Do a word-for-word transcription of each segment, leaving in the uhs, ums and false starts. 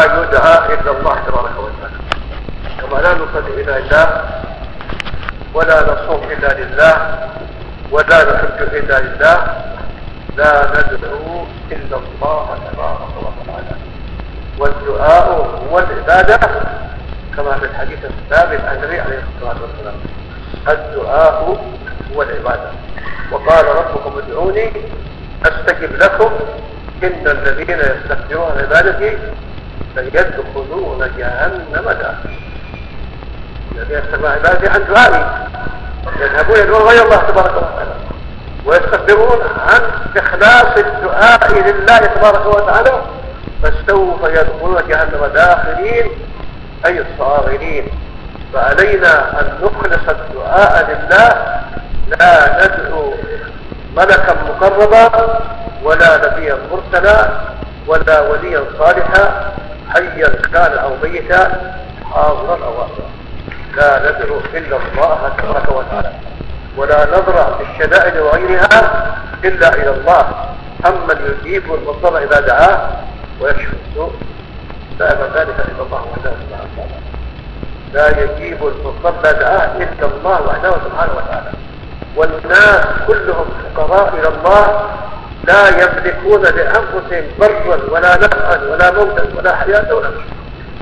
لا يدعى إلا الله تبارك وتعالى، كما لا نصلي إلا لله ولا نصوم إلا لله ولا نحج إلا لله، لا ندعو إلا الله تبارك وتعالى. والدعاء هو العبادة كما في الحديث الثابت عن النبي عليه الصلاة والسلام، الدعاء هو العبادة. وقال ربكم ادعوني أستجب لكم إن الذين يستكبرون عن عبادتي سيدخلون جهنم داخلين. الذين يستكبرون عن عبادتي عن دعائي يذهبون يدعون غير الله تبارك وتعالى ويستكبرون عن إخلاص الدعاء لله تبارك وتعالى فسوف يدخلون جهنم داخلين أي الصاغرين. فعلينا أن نخلص الدعاء لله، لا ندعو ملكا مقربا ولا نبيا مرسلا ولا وليا صالحا حيا كان أو ميتا حاضرا أو غائبا، لا ندعو إلا الله تبارك وتعالى، ولا نضرع في الشدائد وغيرها إلا إلى الله. أما يجيب المضطر إذا دعاه ويكشف السوء فأما ذلك إلا الله وحده سبحانه وتعالى، لا يجيب المضطر إذا دعاه إلا الله وحده سبحانه وتعالى. والناس كلهم فقراء إلى الله، لا يملكون لأنفسهم ضرا ولا نفعا ولا موتا ولا حياة ولا مشكلة.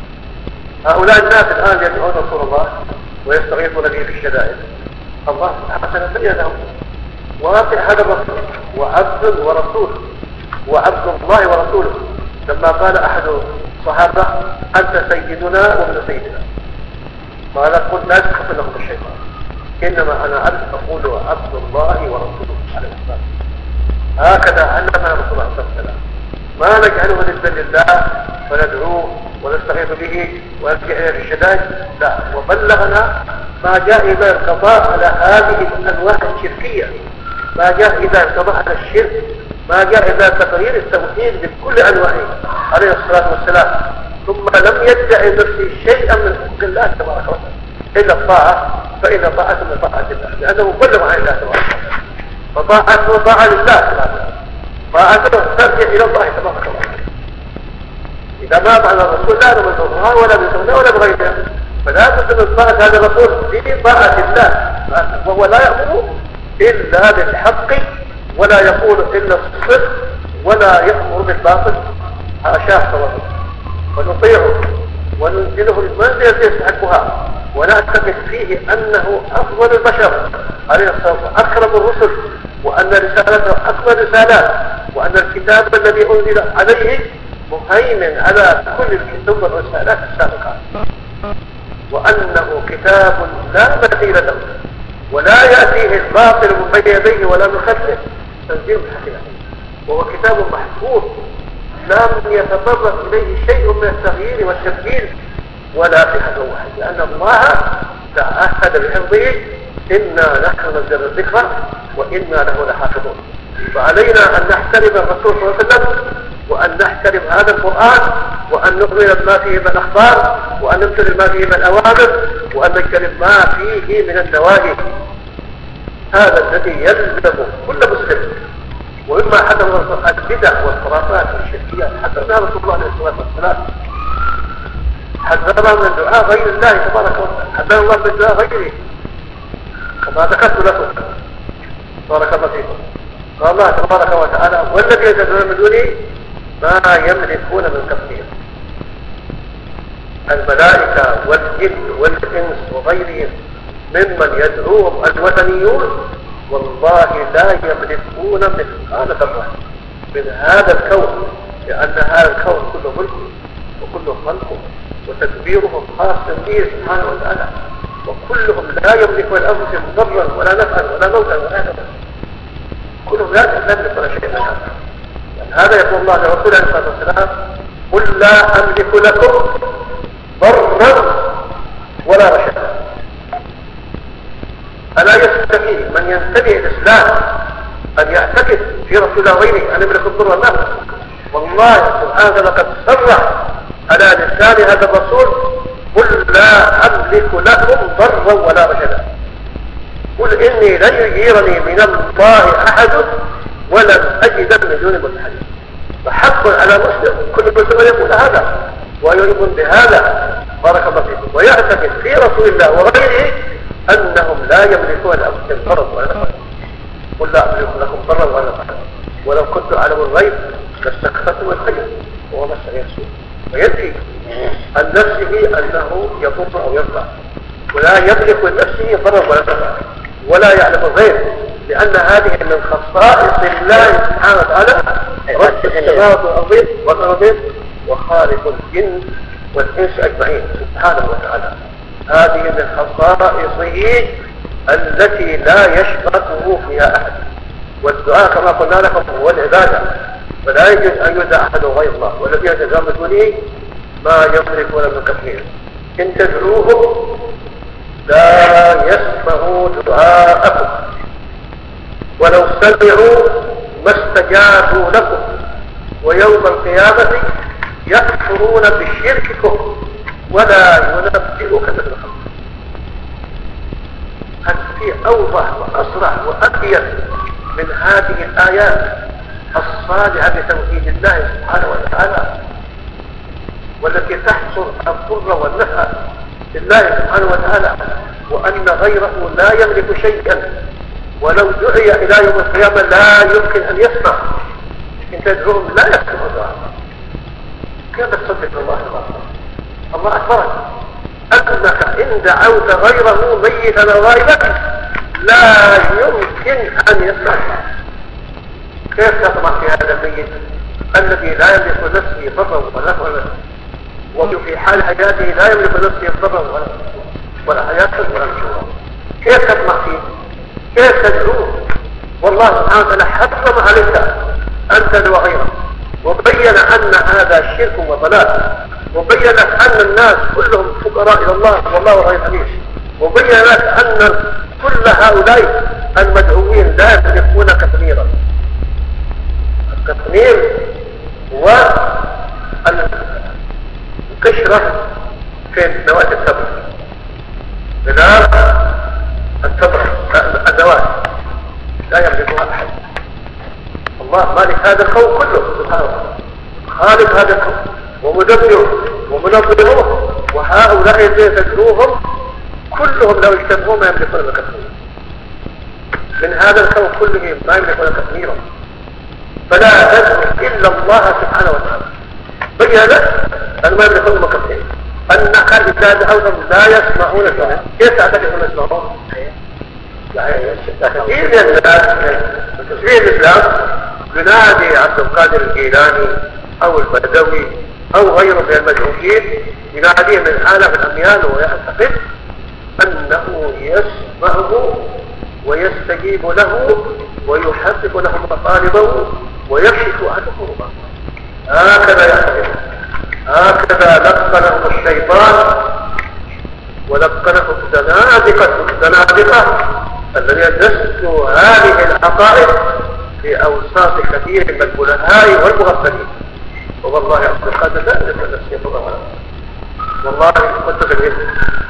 هؤلاء الناس الآن يدعون رسول الله ويستغيثون به في الشدائد، الله سبحانه بين لهم واقع هذا الرسول وعبد ورسول وعبد الله ورسوله. لما قال أحد الصحابة أنت سيدنا وابن سيدنا، قال قل لا تخف لكم الشيطان إنما أنا عبد أقول عبد الله ورسوله عليه الصلاة. هكذا علمنا رسول الله صلى الله عليه وسلم، ما نجعله نسبا لله فندعوه ونستغيث به ونلجأ إليه في الشدائد، لا، وبلغنا ما جاء إلى القضاء على هذه الأنواع الشركية، ما جاء إلى القضاء على الشرك، ما جاء إلى تغيير التوحيد بكل أنواعه عليه الصلاة والسلام. ثم لم يدعي نفسه شيئا من حق الله تبارك وتعالى إلا الطاعة، فإن طاعة من طاعة الله لأنه بلغ عن الله تبارك وتعالى، فطاعته طاعة لله سبحانه، طاعته ترجع إلى الله تبارك وتعالى. إذا ما فعل الرسول لا نمنعها ولا بسنة ولا بغيرها، فلا تسمى طاعة هذا الرسول في طاعة الله، وهو لا يأمر إلا بالحق ولا يقول إلا الصدق ولا يأمر بالباطل، حاشاه توحيد. ونطيعه وننزله المنزلة يستحقها ونعتقد فيه أنه أفضل البشر عليه الصلاة والسلام، أكرم الرسل، وأن رسالته أفضل رسالات، وأن الكتاب الذي أنزل عليه مهيمن على كل الكتب والرسالات السابقة، وأنه كتاب لا مثيل له ولا يأتيه الباطل من بين يديه ولا من خلفه، تنزيل الحكيم، وهو كتاب محفوظ لم يتطرق إليه شيء من التغيير والتبديل ولا في حد واحد، لأن الله تعهد بحفظه إنا نحن نزلنا الذكر وإنا له لحافظون. فعلينا أن نحترم الرسول صلى الله عليه وسلم، وأن نحترم هذا القرآن، وأن نؤمن ما فيه من الأخبار، وأن نمتثل ما فيه من الأوامر، وأن نجتنب ما فيه من النواهي. هذا الذي يلزم كل مسلم. ومما حدث البدع والخرافات والشركيات حدثنا رسول الله عليه الصلاة والسلام، حذرنا من دعاء غير الله تبارك وتعالى، حذرنا الله من دعاء غيره كما ذكرت لكم بارك الله فيكم. قال الله تبارك وتعالى والذين يدعون من دونه ما يملكون من كفهم، الملائكة والجن والإنس وغيرهم ممن يدعوهم الوثنيون والله لا يملكون مثقال ذرة من هذا الكون، لأن هذا الكون كله ملك وكله خلقه وتدبيرهم خاص به سبحانه وتعالى، وكلهم لا يملكون لأنفسهم ضرا ولا نفعا ولا موتا ولا نفعا، كلهم لا يملك ولا شيء من هذا. هذا يقول الله لرسوله عليه الصلاة والسلام قل لا أملك لكم ضرا ولا رشدا. ألا يستطيع من ينتبه الإسلام أن يعتقد في رسول الله غيره أن يملك الضر والنفع؟ والله سبحانه لقد صرح على لسان هذا الرسول قل لا أملك لكم ضرا ولا رشدا، قل إني لن يجيرني من الله أحد ولن أجد من دون ملتحد. فحق على مسلم كل مسلم يقول هذا، ويؤمن بهذا بارك الله فيكم ويعتقد في رسول الله وغيره أنهم لا يملكون لأنفسهم ضرا ولا نفعا. قل لا أملك لكم ضرا ولا نفعا ولو كنت أعلم الغيب لاستكثرت من الخير وهو مسني السوء. ويدري عن نفسه أنه يضر أو ينفع ولا يملك لنفسه ضرا ولا نفعا ولا يعلم الغيب، لأن هذه من خصائص الله سبحانه وتعالى رب السماوات والأرض وخالق الجن والإنس أجمعين سبحانه وتعالى. هذه من خصائصه التي لا يشركه فيها أحد. والدعاء كما قلنا لكم هو العبادة، فلا يجوز أن يدعى أحد غير الله، والذين تدعون من دونه ما يملكون من كثير. إن تدعوهم لا يسمعوا دعاءكم ولو سمعوا ما استجابوا لكم ويوم القيامة يكفرون بشرككم ولا ينبئك مثل خبر. هل في أوضح وأسرع وأبين من هذه الآيات الصالحة بتوحيد الله سبحانه وتعالى والتي تحصر الضر والنفع لله سبحانه وتعالى، وأن غيره لا يملك شيئا ولو دعي إلى يوم القيامة لا يمكن أن يسمع. إن تدعوهم لا يسمع دعاء. كيف تصدق الله أكبر؟ الله أكبرك أنك إن دعوت غيره ميتا أو غائبا لا يمكن أن يسمع. كيف تطمع في هذا الميت الذي لا يملك نفسه ضرا ولا نفعا وفي حال حياته لا يملك نفسه ضرا ولا ولا حياة ولا نشورا؟ كيف تطمع فيه؟ كيف تدعوه؟ والله سبحانه وتعالى حرم عليك أن تدعو غيره وبين أن هذا شرك وضلال، وبين أن الناس كلهم فقراء إلى الله والله غير حميد، وبين لك أن كل هؤلاء المدعوين لا يملكون كثيرا. التقنير والقشرة في نواة التبر بنار التبر النواة لا يملكها أحد. الله مالك هذا الكون كله سبحانه وتعالى، خالق هذا الكون ومدبره ومنظمه، وهؤلاء الذين تدعوهم كلهم لو اجتمعوا ما يملكون كثيرا من هذا الكون كله، ما يملكون كثيرا. فلا تدعو إلا الله سبحانه وتعالى. بين لك أن ما يملكون كثيرا أنك إذا دعوتهم لا يسمعون كلام. كيف تعتقد أن يسمعون؟ كثير من الناس في تسويق الإسلام ينادي عبد القادر الجيلاني أو البدوي أو غيره من المدعوين، يناديه من آلاف الأميال ويعتقد أنه يسمعه ويستجيب له ويحقق له مطالبه ويكشف عنه كربه. هكذا يعتقد، هكذا لقنه الشيطان ولقنه الزنادقة الزنادقة الذين دسوا هذه العقائد في أوساط كثير من البلهاء والمغفلين. والله عبد القادر لا يملك نفسه ضرا، والله كنت في العلم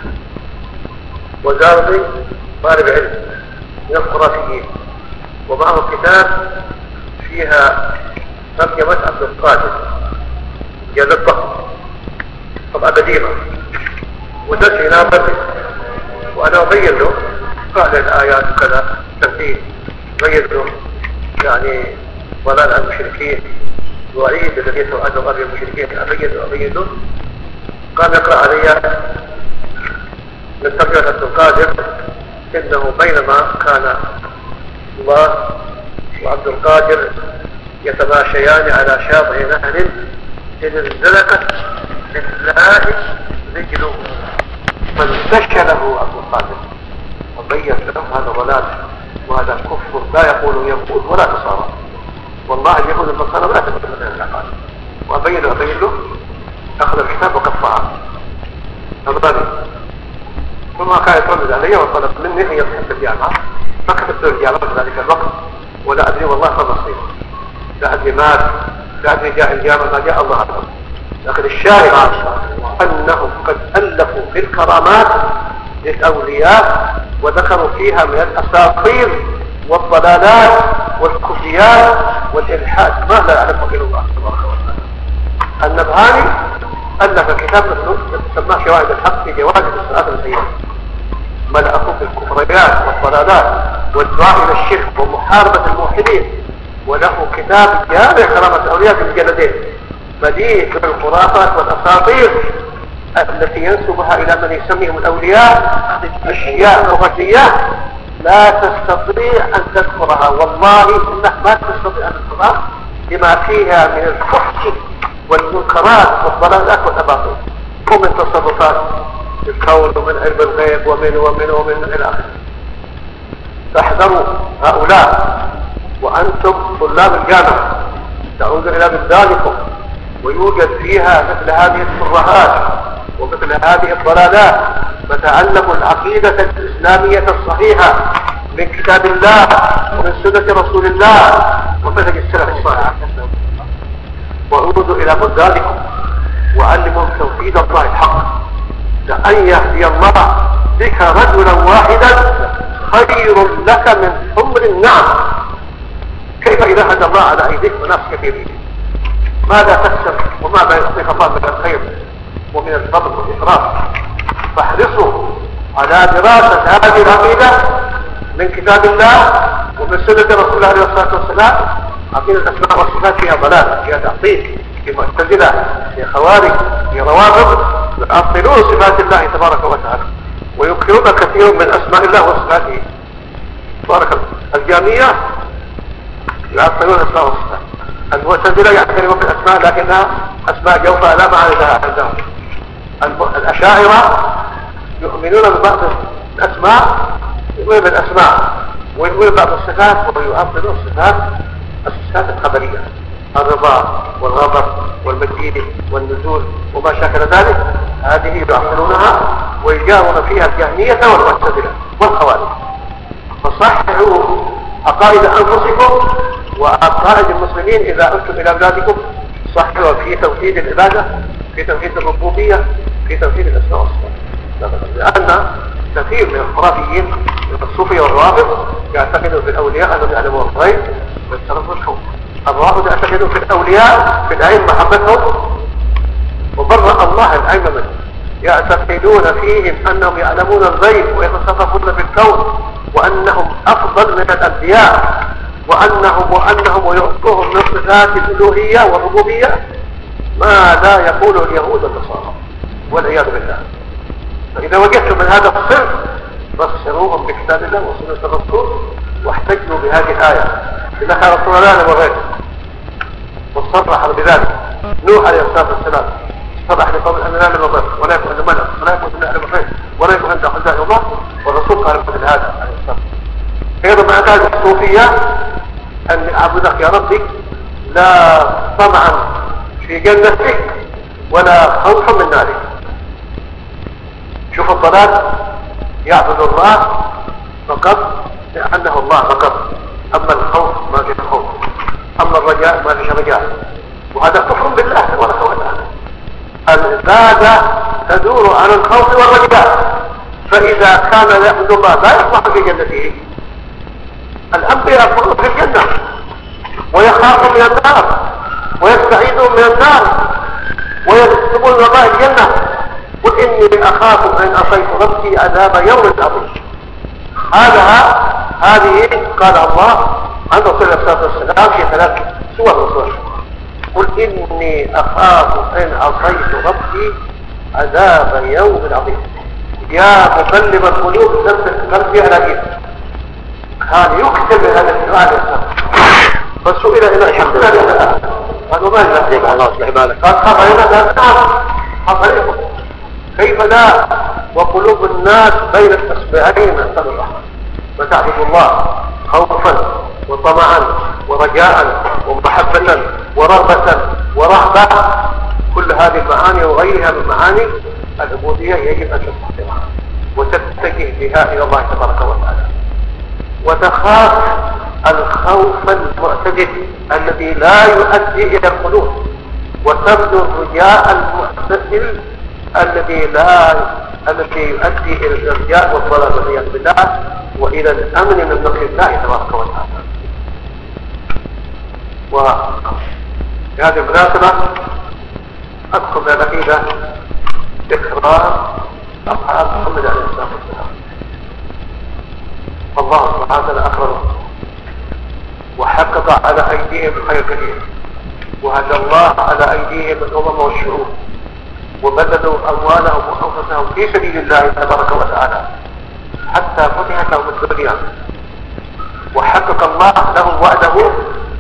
وزارتي طالب علم من الخرافيين، ومعه كتاب فيها ترجمة عبد القادر جلد الضخم طبعا قديمة ودرس هنا بدري، وأنا أبين له قال الآيات كذا تنفيذ، أبين له يعني ضلال المشركين وعيد الذين توعدوا غير المشركين، أبين له أبين له قام يقرأ علي من ترجمة عبد القادر إنه بينما كان الله وعبد القادر يتماشيان على شاطئ نهر إذ انزلقت بالله رجله فانتشله عبد القادر وبين له هذا ضلال وهذا كفر لا يقول يهود ولا نصارى، والله اليهود والنصارى لا تبدو من العقائد، وأبين له أبين له أخذ الكتاب وقطعه أمامي، ثم كان يتردد علي وطلب مني أن يصحب بالجامعة، فكتبت له الجامعة في ذلك الوقت ولا أدري والله ما نصيب، لا أدري مات، لا أدري جاء الجامعة ما جاء الله أعلم. لكن الشاهد أنهم قد ألفوا في الكرامات للأولياء وذكروا فيها من الأساطير والضلالات والكفريات والإلحاد ما لا يعلمه إلا الله تبارك وتعالى. النبهاني ألف كتاب سماه شواهد الحق في جواز الصلاة المسيحة، ملأه بالكفريات والضلالات والدعاء إلى الشرك ومحاربة الموحدين، وله كتاب جامع كرامة الأولياء في مجلدين مليء بالخرافات والأساطير التي ينسبها إلى من يسميهم الأولياء أشياء لغوية لا تستطيع أن تذكرها، والله إنك ما تستطيع أن تذكرها لما فيها من الفحش والمنكرات والضلالات والأباطيل ومن تصرفات الكون ومن علم الغيب ومن ومن ومن إلى آخره. فاحذروا هؤلاء وأنتم طلاب الجامعة تعود إلى بلدانكم ويوجد فيها مثل هذه الترهات ومثل هذه الضلالات، فتعلموا العقيدة الإسلامية الصحيحة من كتاب الله ومن سنة رسول الله ومنهج السلف الصالح، وعودوا إلى بلدانكم وعلموا توحيد الله الحق، لأن يهدي الله بك رجلا واحدا خير لك من حمر النعم. كيف إذا هدى الله على أيديك وناس كثيرين؟ ماذا تكسب وماذا يعطيك الله من الخير ومن الفضل والإكرام؟ فاحرصوا على دراسة هذه العقيدة من كتاب الله ومن سنة رسول الله عليه الصلاة والسلام. عقيدة الأسماء والصفات فيها ضلال، فيها تعطيل، في معتزلة، في خوارج، في روافض يعطلون صفات الله تبارك وتعالى وينكرون كثير من أسماء الله وصفاته تبارك الله. الجامية يعطلون الأسماء والصفات، المعتزلة يعترفون بالأسماء لكنها أسماء جوفاء لا معنى لها عندهم. الأشاعرة يؤمنون ببعض الأسماء يؤمنون بالأسماء ويؤمنون ببعض الصفات ويعطلون الصفات الصفات الخبرية، الرضا والغضب والمجيد والنزول وما شاكل ذلك، هذه يعطلونها ويجارون فيها الجهمية والمعتزلة والخوارج. فصححوا عقائد أنفسكم وعقائد المسلمين إذا أنتم إلى بلادكم، صححوا في توحيد العبادة، في توحيد الربوبية، في توحيد الأسماء والصفات. لأن كثير من الخرافيين من الصوفية والروافض يعتقدوا في الأولياء أنهم يعلمون الغيب ويتصرفون الكون. الروافض يعتقدون في الأولياء في العلم محبتهم وبرأ الله العلم منهم، يعتقدون فيهم أنهم يعلمون الغيب ويتصرفون في الكون وأنهم أفضل من الأنبياء وأنهم وأنهم ويعطوهم من صفات الألوهية والربوبية ما لا يقول اليهود والنصارى والعياذ بالله. فإذا وجدتم من هذا الصنف فسروهم بكتاب الله وسنة الرسول واحتجوا بهذه الآية إذا كان رسول الله وغيره وصرح بذلك. نوح عليه الصلاة والسلام صرح لقوم أن لا نعلم الغيب ولا يكون عند ملك ولا يكون نعلم الغيب ولا يكون عند خزائن الله، والرسول قال مثل هذا عليه الصلاة. أيضا مع ذلك الصوفية أن أعبدك يا ربي لا طمعا في جنتك ولا خوفا من نارك. شوف الضلال، يعبد الله فقط لأنه الله فقط، أما الخوف ما فيه خوف، أما الرجاء ما فيه رجاء، وهذا كفر بالله تبارك وتعالى. العبادة تدور على الخوف والرجاء، فإذا كان يعبد الله لا يطمع في جنته. الأنبياء يكونون في الجنة ويخافون من النار ويستعيذون من النار ويكتبون الله الجنة، قل إني أخاف أن أصيت ربي عذاب يوم عظيم. هذا هذه قال الله عن رسول الله صلى الله عليه وسلم في ثلاث سور وسور، قل إني أخاف أن أصيت ربي عذاب يوم عظيم. يا مقلب القلوب ثبت قلبي على دينك. كان يكتب هذا السؤال فسئل إلى الحمد لله قالوا ما نحن على الله سبحانه بالك قال خبرنا ذات خبركم كيف لا وقلوب الناس بين الأصبعين من أسباب الرحمة، فتعبد الله خوفا وطمعا ورجاء ومحبة ورغبة ورهبة. كل هذه المعاني وغيرها من معاني العبودية يجب أن تستحضرها وتتجه بها إلى الله تبارك وتعالى، وتخاف الخوف المعتدل الذي لا يؤدي إلى الخلود، وتبدو الرجاء المعتدل الذي لا الذي يؤدي إلى الإرجاء والضلال والعياذ بالله وإلى الأمن من مكر الله تبارك وتعالى. وفي هذه المناسبة أذكر حق من العقيدة إكرام أصحاب محمد عليه الصلاة والسلام. الله سبحانه وتعالى أكرمهم وحقق على أيديهم الخير كثير، وهدى الله على أيديهم الأمم والشعوب، وبذلوا أموالهم وأنفسهم في سبيل الله تبارك وتعالى حتى فتحت لهم الدنيا، وحقق الله لهم وعده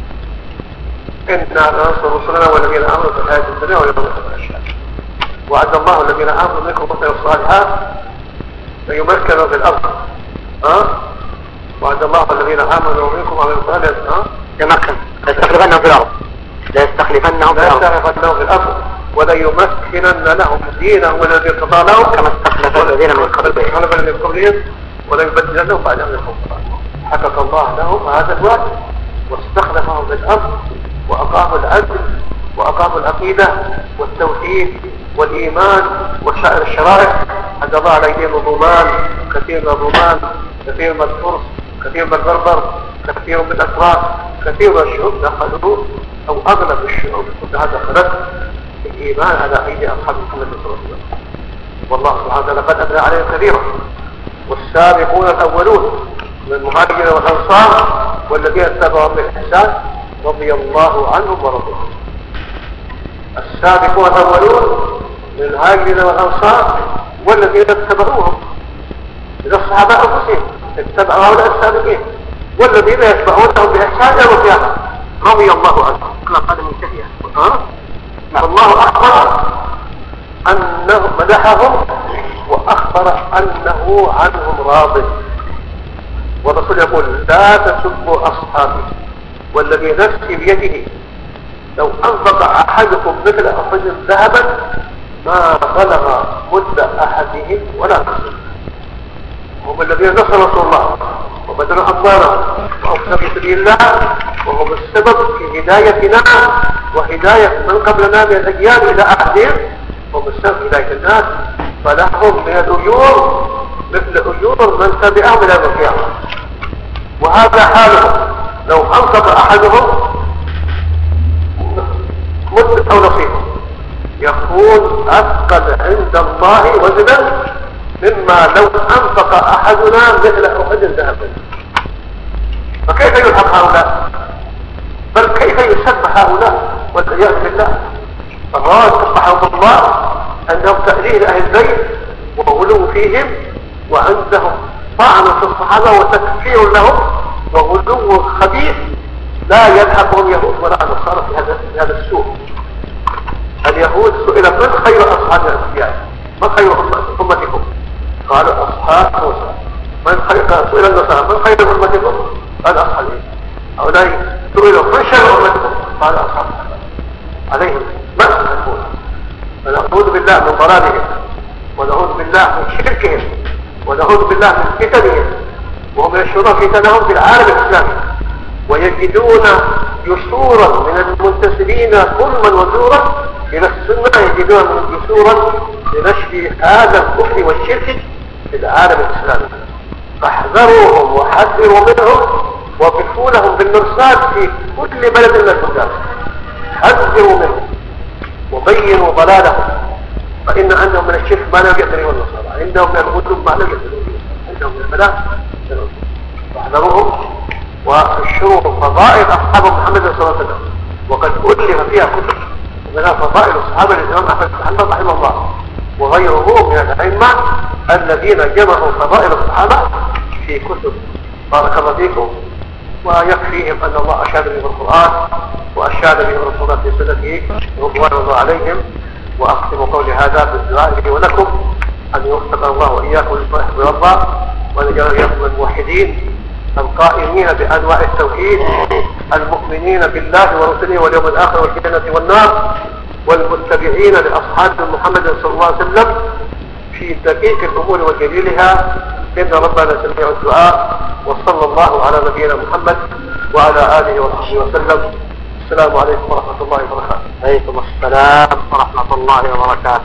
إنا لننصر رسلنا والذين آمنوا في الحياة الدنيا ويوم الآخرة. وعد الله الذين آمنوا منكم وعملوا الصالحات فيمكنوا في الأرض. ها؟ وعد الله الذين آمنوا منكم وعملوا الصالحات ها؟ يمكن ليستخلفنهم في الأرض ليستخلفنهم في الأرض ليستخلفنهم في الأرض وليمكنن لهم دينهم الذي ارتضى لهم كما استخلف الذين من قبلهم وليبدلنهم بعد أمرهم. حقق الله لهم هذا الوعد واستخلفهم في الأرض وأقاموا العدل وأقاموا العقيدة والتوحيد والإيمان وسائر الشرائع. حتى الله على أيديهم الرومان، كثير من الرومان، كثير من الفرس، كثير من البربر، كثير من الأتراك، كثير من الشعوب دخلوا أو أغلب الشعوب كلها دخلت الإيمان على أيدي أصحاب محمد صلى الله عليه وسلم. والله سبحانه وتعالى قد أثنى عليهم كثيرا. والسابقون الأولون من المهاجرين والأنصار والذين اتبعهم بالإحسان رضي الله عنهم ورضوا عنه. السابقون الأولون من المهاجرين والأنصار والذين اتبعوهم من الصحابة أنفسهم اتبعوا هؤلاء السابقين والذين يتبعونهم بإحسان يوم القيامة رضي الله عنهم. كما قال منتهية الله أخبر أنه مدحهم وأخبر أنه عنهم راض. والرسول يقول لا تسبوا أصحابي والذي نفسي بيده لو أنفق أحدكم مثل أحد ذهبا ما بلغ مد أحدهم ولا نصف. هم الذين نصروا رسول الله وبذلوا أموالهم وأنفقوا في سبيل الله وهم السبب في هدايتنا وهداية من قبلنا من الأجيال إلى أحدهم، هم السبب في هداية الناس فلهم من الأجور مثل أجور من تبعهم إلى القيامة. وهذا حالهم لو أنفق أحدهم مد أو نصيبه يكون أثقل عند الله وزنا مما لو أنفق أحدنا مثل أحد ذهبا. فكيف يلحق هؤلاء؟ بل كيف يسب هؤلاء والعياذ بالله. فالراد قبحهم الله عندهم تأليل أهل البيت وغلو فيهم وعندهم طعن في الصحابة وتكفير لهم وغلو خبيث لا يلحقهم يهود ولا نصارى في هذا هذا السوء. اليهود سئل من خير أصحاب الأنبياء؟ من خير أمتكم؟ قالوا أصحاب موسى. من خير سئل النصارى من خير أمتكم؟ قال أصحابي. هؤلاء سئلوا من شر أمتكم؟ قال أصحاب عليهم ما تكون. فنعوذ بالله من ضلالهم ونعوذ بالله من شركهم ونعوذ بالله من فتنهم وهم يشعرون فتنهم في العالم الإسلامي ويجدون يسورا من المنتسبين ظلما وزورا إلى السنة يجدون يسورا لنشر هذا الكفر والشرك في العالم الإسلامي. فاحذروهم وحذروا منهم وقفوا لهم بالمرصاد في كل بلد من البلدان. حذروا منهم وبينوا ضلالهم فإن عندهم من الشرك ما لا يقدرون النصارى، عندهم من الغلو ما لا يقدرون، عندهم من البلاء فاحذروهم وانشروا فضائل أصحاب محمد صلى الله عليه وسلم. وقد ألف فيها كتب منها فضائل الصحابة الإمام أحمد بن حنبل رحمه الله وغيره من الأئمة الذين جمعوا فضائل الصحابة في كتب. بارك الله فيكم. ويكفيهم أن الله أشاد به القرآن وأشاد به الرسول في سنته رضوان الله عليهم. وأختم قولي هذا بالدعاء لي ولكم أن يوفق الله وإياكم لما يحب ويرضى وأن يجعل إياكم من الموحدين القائمين بأنواع التوحيد المؤمنين بالله ورسله واليوم الآخر والجنة والنار والمتبعين لأصحاب محمد صلى الله عليه وسلم في دقيق الأمور وجليلها. إن ربنا سميع الدعاء. وصلى الله على نبينا محمد وعلى آله وصحبه وسلم. السلام عليكم ورحمة الله وبركاته. عليكم السلام ورحمة الله وبركاته.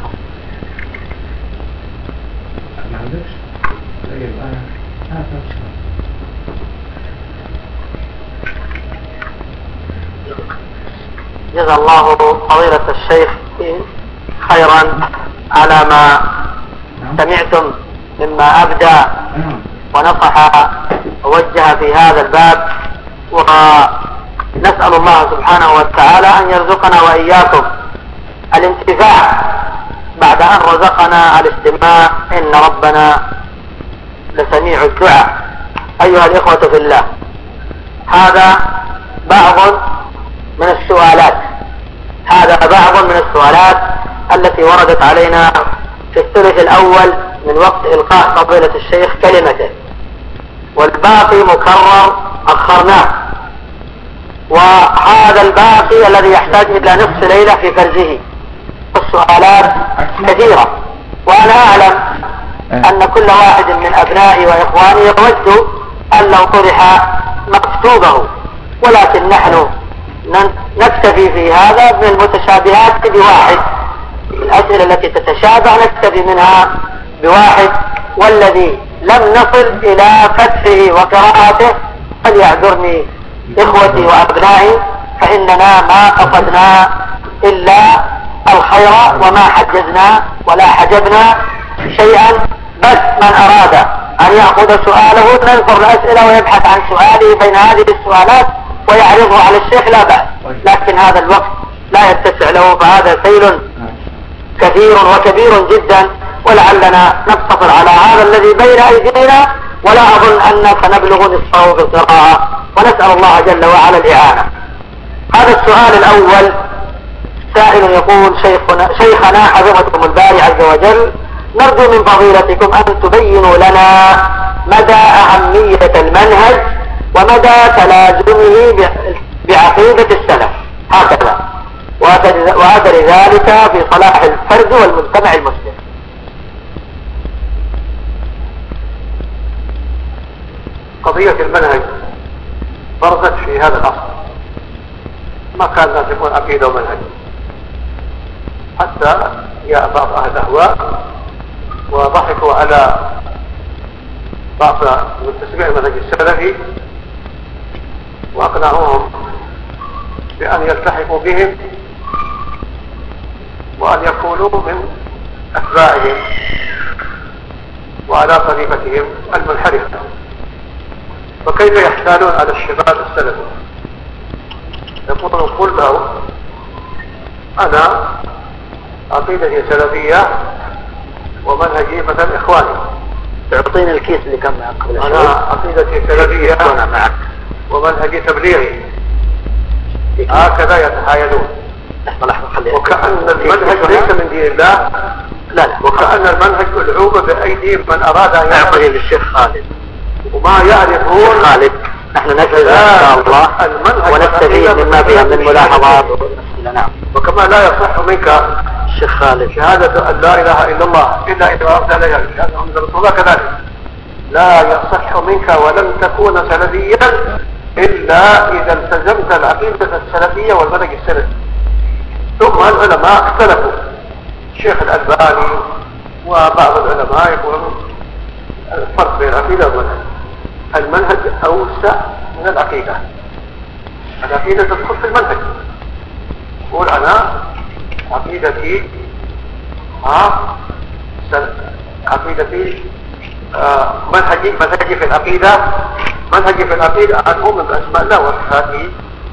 جزا الله فضيلة الشيخ خيرا على ما سمعتم مما أبدى ونصح ووجه في هذا الباب، ونسأل الله سبحانه وتعالى أن يرزقنا وإياكم الانتفاع بعد أن رزقنا الاستماع، إن ربنا لسميع الدعاء. أيها الإخوة في الله، هذا بعض من السؤالات هذا بعض من السؤالات التي وردت علينا في الثلث الأول من وقت إلقاء فضيلة الشيخ كلمته، والباقي مكرر أخرناه، وهذا الباقي الذي يحتاج إلى نصف ليلة في فرزه. السؤالات كثيرة، وأنا أعلم أن كل واحد من أبنائي وإخواني يود أن لو طرح مكتوبه، ولكن نحن نكتفي في هذا من المتشابهات بواحد، الأسئلة التي تتشابه نكتفي منها بواحد، والذي لم نصل إلى فتحه وقراءته فليعذرني إخوتي وأبنائي، فإننا ما قصدنا إلا الخير وما حجزنا ولا حجبنا شيئا، بس من أراد أن يأخذ سؤاله ننظر الأسئلة ويبحث عن سؤاله بين هذه السؤالات ويعرضه على الشيخ لا بأس، لكن هذا الوقت لا يتسع له، فهذا سيل كثير وكبير جدا، ولعلنا نقتصر على هذا الذي بين أيدينا، ولا أظن أننا سنبلغ نصفه بالقراءة، ونسأل الله جل وعلا الإعانة. هذا السؤال الأول، سائل يقول: شيخنا, شيخنا حفظكم الباري عز وجل، نرجو من فضيلتكم أن تبينوا لنا مدى أهمية المنهج ومدى تلازمه بعقيدة السلف، هكذا، وأثر ذلك في صلاح الفرد والمجتمع المسلم. قضية المنهج برزت في هذا الأصل، ما كان الناس يكون عقيدة ومنهج، حتى جاء بعض أهل الأهواء وضحكوا على بعض المنتسبين المنهج السلفي وأقنعوهم بأن يلتحقوا بهم وأن يكونوا من أتباعهم وعلى طريقتهم المنحرفة. فكيف يحتالون على الشباب السلفي؟ يقولون: قل له أنا عقيدتي سلفية ومنهجي مثلا إخواني. تعطيني الكيس اللي كان معك قبل شوي. أنا عقيدتي سلفية ومنهجي تبليغي. هكذا يتحايلون، وكأن المنهج ليس من دين الله، لا لا، وكأن المنهج ملعوب بأيدي من أراد أن يعطيه للشيخ خالد، وما يعرفون خالد. نحن نجد إن شاء الله ونستفيد مما فيها من ملاحظات. نعم. وكما لا يصح منك الشيخ خالد شهادة أن لا إله إلا الله إلا إذا أردت لا إله إلا الله محمد رسول الله، كذلك لا يصح منك ولن تكون سلفيا إلا إذا التزمت العقيدة السلفية والمنهج السلفي. ثم العلماء اختلفوا، الشيخ الألباني وبعض العلماء يقولون الفرق بين العقيدة والمنهج، المنهج أوسع من العقيدة، العقيدة تدخل في المنهج. يقول أنا عقيدتي ها عقيدتي آه منهجي منهجي في العقيدة منهجي في العقيدة أن أؤمن بأسماء الله وصفاته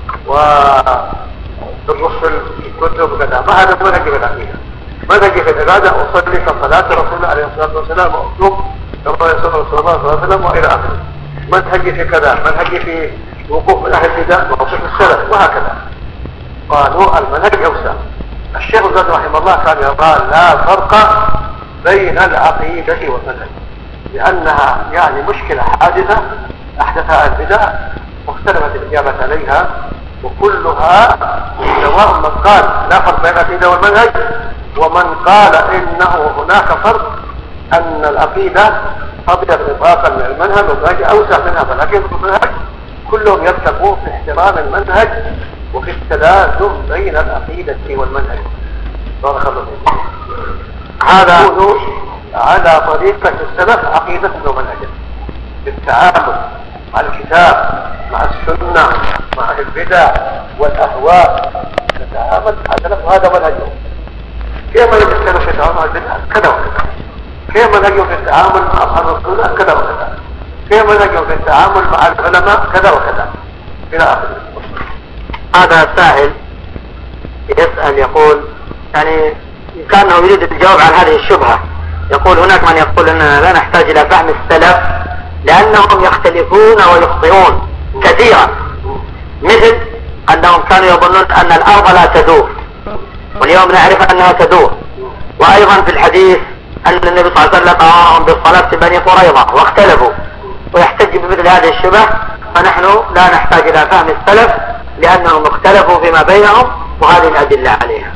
وبالرسل كتب وكذا، ما هذا منهجي في العقيدة. منهجي في العبادة أصلي كصلاة رسول الله عليه الصلاة والسلام وأصوم كما يصلي رسول الله صلى الله عليه وسلم وإلى آخره. منهجي في كذا، منهجي في وقوف من أهل البدع ووقوف السلف، وهكذا. قالوا المنهج أوسع. الشيخ زاد رحمه الله كان يقول لا فرق بين العقيدة والمنهج، لأنها يعني مشكلة حادثة أحدثها البدع واختلفت الإجابة عليها، وكلها سواء من قال لا فرق بين العقيدة والمنهج ومن قال إنه هناك فرق، أن العقيدة قبلت إطلاقا من المنهج والمنهج أوسع منها، فالعقيدة والمنهج كلهم يتقون في احترام المنهج وفي التلازم بين العقيدة والمنهج. بارك الله فيك. هذا يكون على طريقة السلف عقيدة ومنهج، بالتعامل مع الكتاب مع السنة مع البدع والأهواء، نتعامل مع السلف، هذا منهجهم. كيف منهج السلف في التعامل مع البدع كذا وكذا، كيف منهجهم في التعامل مع أصحاب الرسول كذا وكذا، كيف منهجهم في التعامل مع العلماء كذا وكذا إلى آخره. هذا سائل يسأل يقول يعني كأنه يريد الجواب عن هذه الشبهة. يقول هناك من يقول أننا لا نحتاج إلى فهم السلف لأنهم يختلفون ويخطئون كثيرا، مثل أنهم كانوا يظنون أن الأرض لا تدور واليوم نعرف أنها تدور. وأيضا في الحديث أن النبي صلى الله عليه وسلم أمرهم بالصلاة في بني قريظة واختلفوا، ويحتج بمثل هذه الشبه. فنحن لا نحتاج إلى فهم السلف لأنهم اختلفوا فيما بينهم، وهذه الأدلة عليها.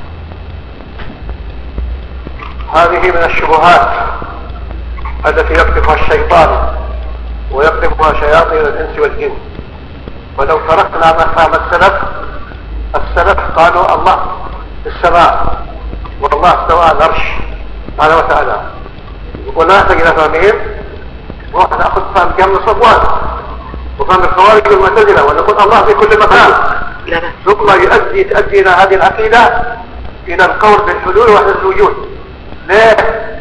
هذه من الشبهات التي يقذفها الشيطان ويقذفها شياطين الإنس والجن. ولو تركنا ما فهم السلف، السلف قالوا الله في السماء والله استوى على العرش سبحانه وتعالى، ولا نحتاج إلى فهمهم، ونحن نأخذ فهم جهم صفوان وفهم الخوارج والمعتزلة ونقول الله في كل مكان، ثم يؤدي تؤدي إلى هذه العقيدة إلى القول بالحلول وحدة الوجود. ليه؟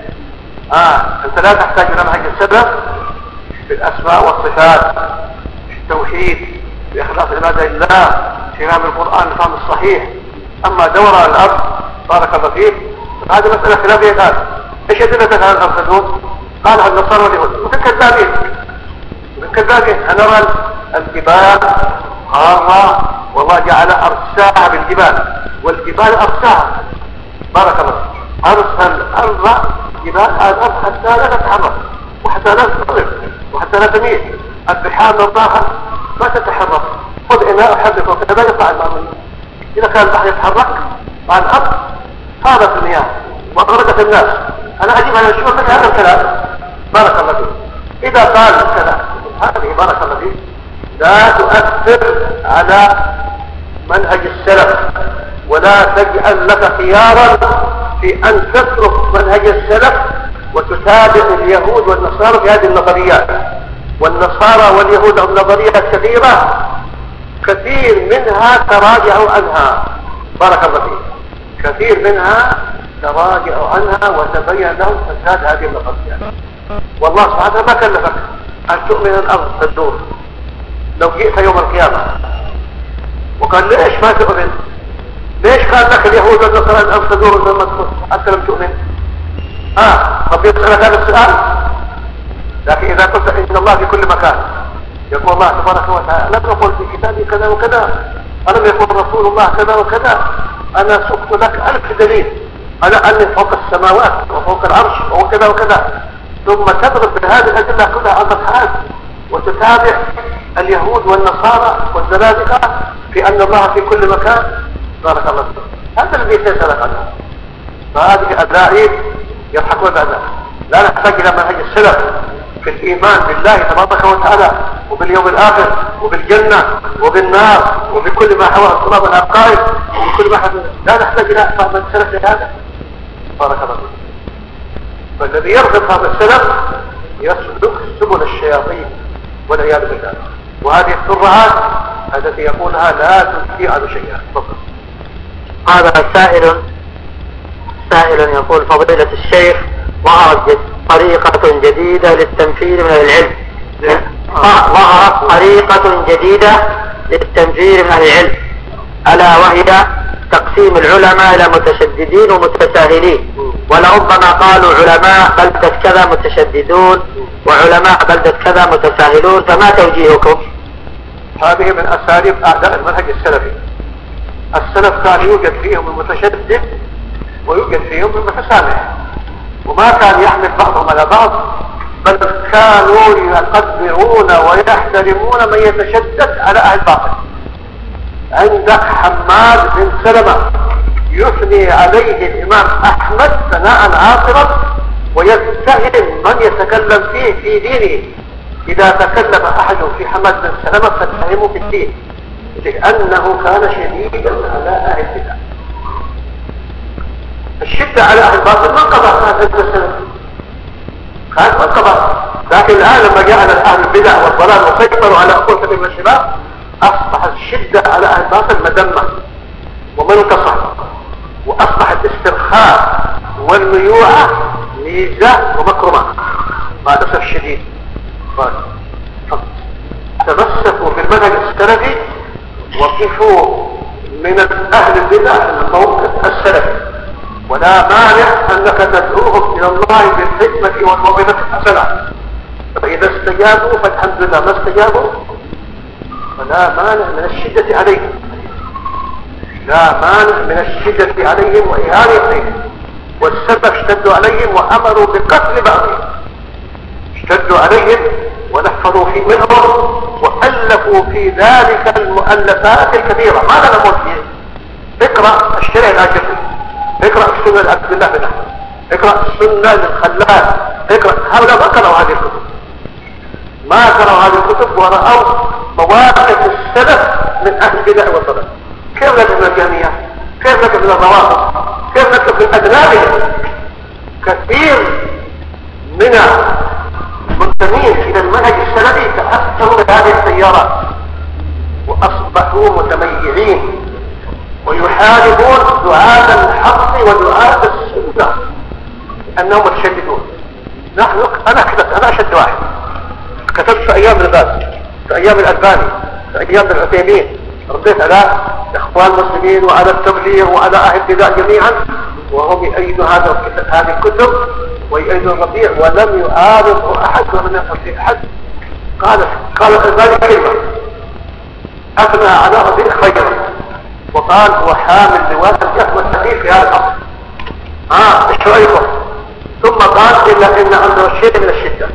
آه أنت لا تحتاج إلى منهج السلف في الأسماء والصفات، في التوحيد، في إخلاص العبادة لله، في فهم القرآن الفهم الصحيح. أما دور على الأرض بارك الله فيك هذه مسألة خلافية الآن. إيش أدلتك على الأرض؟ قال عن النصارى واليهود مثل كذابين، مثل كذابين. هنرى الجبال قارة والله جعل أرساها بالجبال، والجبال أرساها بارك الله. أرسل الأرض جبال الأرض حتى لا تتحرك وحتى لا تضرب وحتى لا تميل. البحار نظاها ما تتحرك، خذ إناء حرك وكذا يطلع الماء. إذا كان البحر يتحرك مع الأرض صارت المياه وأغرقت الناس. أنا أجيب على الشيوخ من هذا الكلام بارك الله فيه. إذا قال الكلام هذه بارك الله فيه لا تؤثر على منهج السلف، ولا تجعل لك خيارا في أن تترك منهج السلف وتتابع اليهود والنصارى في هذه النظريات. والنصارى واليهود هم نظريات كثيرة كثير منها تراجعوا عنها بارك الله فيه، كثير منها تراجعوا عنها وتبين لهم فساد هذه النظريات. والله سبحانه ما كلفك أن تؤمن الأرض تدور. لو جئت يوم القيامة وقال ليش ما تؤمن؟ ليش قال لك اليهود والنصارى الأرض تدور لما تقول حتى لم تؤمن؟ آه طب يسألك هذا السؤال. لكن إذا قلت إن الله في كل مكان، يقول الله تبارك وتعالى لم يقل في كتابي كذا وكذا، ألم يقول رسول الله كذا وكذا، أنا سقت لك ألف دليل على أني فوق السماوات وفوق العرش وكذا وكذا، ثم تضرب بهذه الأدلة كلها على الحال وتتابع اليهود والنصارى والزنادقة في أن الله في كل مكان بارك الله فيك. هذا الذي سيسألك عنه. فهذه أدلائي يضحكون بأدلائي. لا نحتاج إلى منهج السلف في الإيمان بالله تبارك وتعالى وباليوم الآخر وبالجنة وبالنار وبكل ما حوى الصلاة والعقائد وبكل ما حوى. لا نحتاج إلى فهم السلف لهذا بارك الله فيك. فالذي يرغب فهم السلف يسلك سبل الشياطين والعياذ بالله. وهذه الترهات التي يقولها لا تنفي عن شيئا. تفضل. هذا سائل سائل يقول فضيلة الشيخ ظهرت طريقة جديدة للتنفير من العلم. ظهرت طريقة جديدة للتنفير من العلم ألا وهي تقسيم العلماء إلى متشددين ومتساهلين، ولربما قالوا علماء بلدة كذا متشددون وعلماء بلدة كذا متساهلون، فما توجيهكم؟ هذه من أساليب أعداء المنهج السلفي. السلف كان يوجد فيهم المتشدد ويوجد فيهم المتسامح، وما كان يحمل بعضهم على بعض، بل كانوا يقدرون ويحترمون من يتشدد على أهل الباطل. عندك حماد بن سلمة يثني عليه الإمام أحمد ثناء عاطرا ويتهم من يتكلم فيه في دينه. إذا تكلم أحد في حماد بن سلمة فاتهمه في الدين لأنه كان شديدا على أهل البدع. الشدة على أهل الباطل ما انقضى هذا السلف، كانت ما انقضى. لكن الآن لما جعل أهل البدع والضلال وسيطروا على أقوى كثير من الشباب أصبحت الشدة على أهل الباطل مذمة ومنتصر، وأصبح الاسترخاء والميوعة ميزة ومكرمة مع الأسف الشديد. تمسكوا بالمنهج السلفي وقفوا من أهل البدع الموقف السلفي، ولا مانع أنك تدعوهم إلى الله بالحكمة والموعظة الحسنة، فإذا استجابوا فالحمد لله، ما استجابوا فلا مانع من الشدة عليهم، لا مانع من الشدة عليهم وإهانتهم. والسبب اشتدوا عليهم وأمروا بقتل بعضهم، اشتدوا عليهم ونحفظوا في منهم وألفوا في ذلك المؤلفات الكبيرة. ماذا نقول فيه؟ اقرأ الشرع الآجري، اقرأ السنة لعبد الله بن أحمد، اقرأ السنة للخلال، اقرأ. هؤلاء ما قرأوا هذه الكتب، ما قرأوا هذه الكتب ورأوا مواقف السلف من أهل البدع والضلال. كيف لك من الجهمية؟ كيف لك من الروافض؟ كيف لك من أدنابهم؟ كثير من المنتمين إلى المنهج السلفي تأثروا بهذه السيارات وأصبحوا متميعين ويحاربون دعاة الحق ودعاة السنة أنهم متشددون. نحن أنا كتبت، أنا أشد واحد كتبت في أيام الباز، في أيام الألباني، في أيام العثيمين، رديت على إخوان المسلمين وعلى التبليغ وعلى أهل البدع جميعا، وهم يؤيدوا هذا هذه الكتب ويؤيدوا الربيع، ولم يعارض أحد ولم يقل في أحد. قال قال الألباني كلمة أثنى على ربيع خيرا وقال هو حامل لواء الجهل والتأليف في هذا الأمر. آه ايش رأيكم؟ ثم قال إلا إن عنده شيء من الشدة.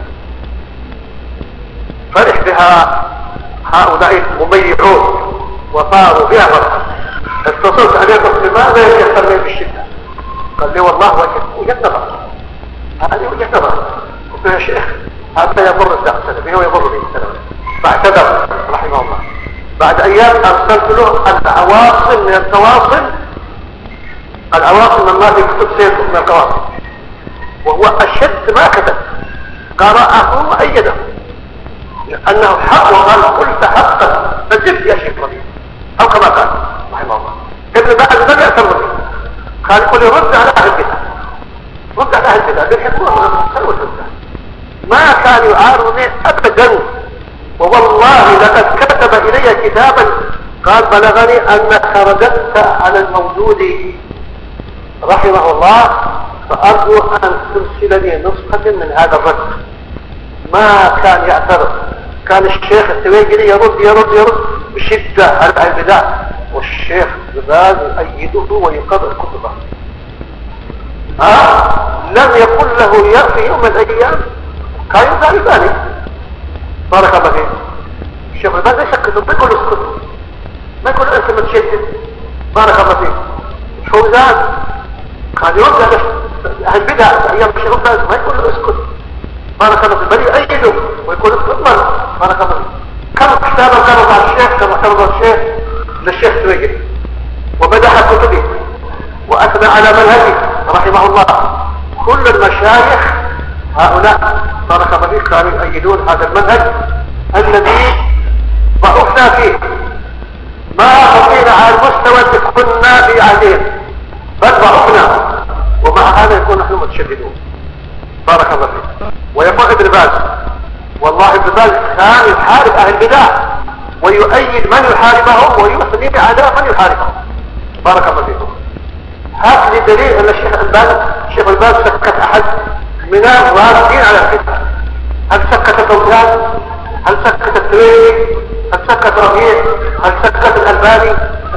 فرح بها هؤلاء المميعون وصاروا بها فرحا. اتصلت عليكم لماذا يتحمل بالشدة؟ قال لي والله وجه نظر، هذه وجه نظر. قلت يا شيخ هذا يضر الدعوة السلفية ويضر به السلفية. فاعتذر رحمه الله. بعد أيام أرسلت له العواصم من التواصل، العواصم ما في كتب سيف من القواصم، وهو أشد ما كتب، قرأه وأيده لأنه حق، وقال قلت حقا فجبت يا شيخ ربيع، أو كما قال رحمه الله. ابن بعد ما يأثر به قال يقول رد على أهل البدع، رد على أهل البدع بالحكمة والحكمة. ما كان يعارضني أبدا، ووالله لقد كتب إلي كتابا قال بلغني أنك رددت على الموجود رحمه الله، فأرجو أن ترسل لي نسخة من هذا الرد. ما كان يعترض، كان الشيخ التويجري يرد يرد يرد بشدة على البدع، والشيخ باز يؤيده ويقرر كتبه. آه لم يقل له يا في يوم من الأيام كان يفعل ذلك. بارك الله فيك. الشيخ باز يشكته، ما يقول اسكت، ما يقول أنت متشدد. بارك الله فيك. فوزان كان يرد على أهل البدع في أيام الشيخ باز، ما يقول له اسكت. بارك الله فيك. بل يؤيده ويقول اسكت. بارك الله فيك. كم كتابا كتب على الشيخ كما كتب الشيخ للشيخ تويجري ومدح كتبه وأثنى على منهجه رحمه الله. كل المشايخ هؤلاء بارك الله فيك كانوا يؤيدون هذا المنهج الذي ضعفنا فيه، ما بقينا على المستوى اللي كنا في عهدهم، بل ضعفنا، ومع هذا يكون نحن متشددون. بارك الله فيك. ويقول ابن باز والله ابن باز كان يحارب أهل البدع ويؤيد من يحاربهم ويثني على من يحاربهم. بارك الله فيكم. هات لي دليل ان الشيخ الباز الشيخ الباز سكت احد من الراردين على البدع. هل سكت فوزان؟ هل سكت التويجري؟ هل سكت ربيع؟ هل سكت الألباني؟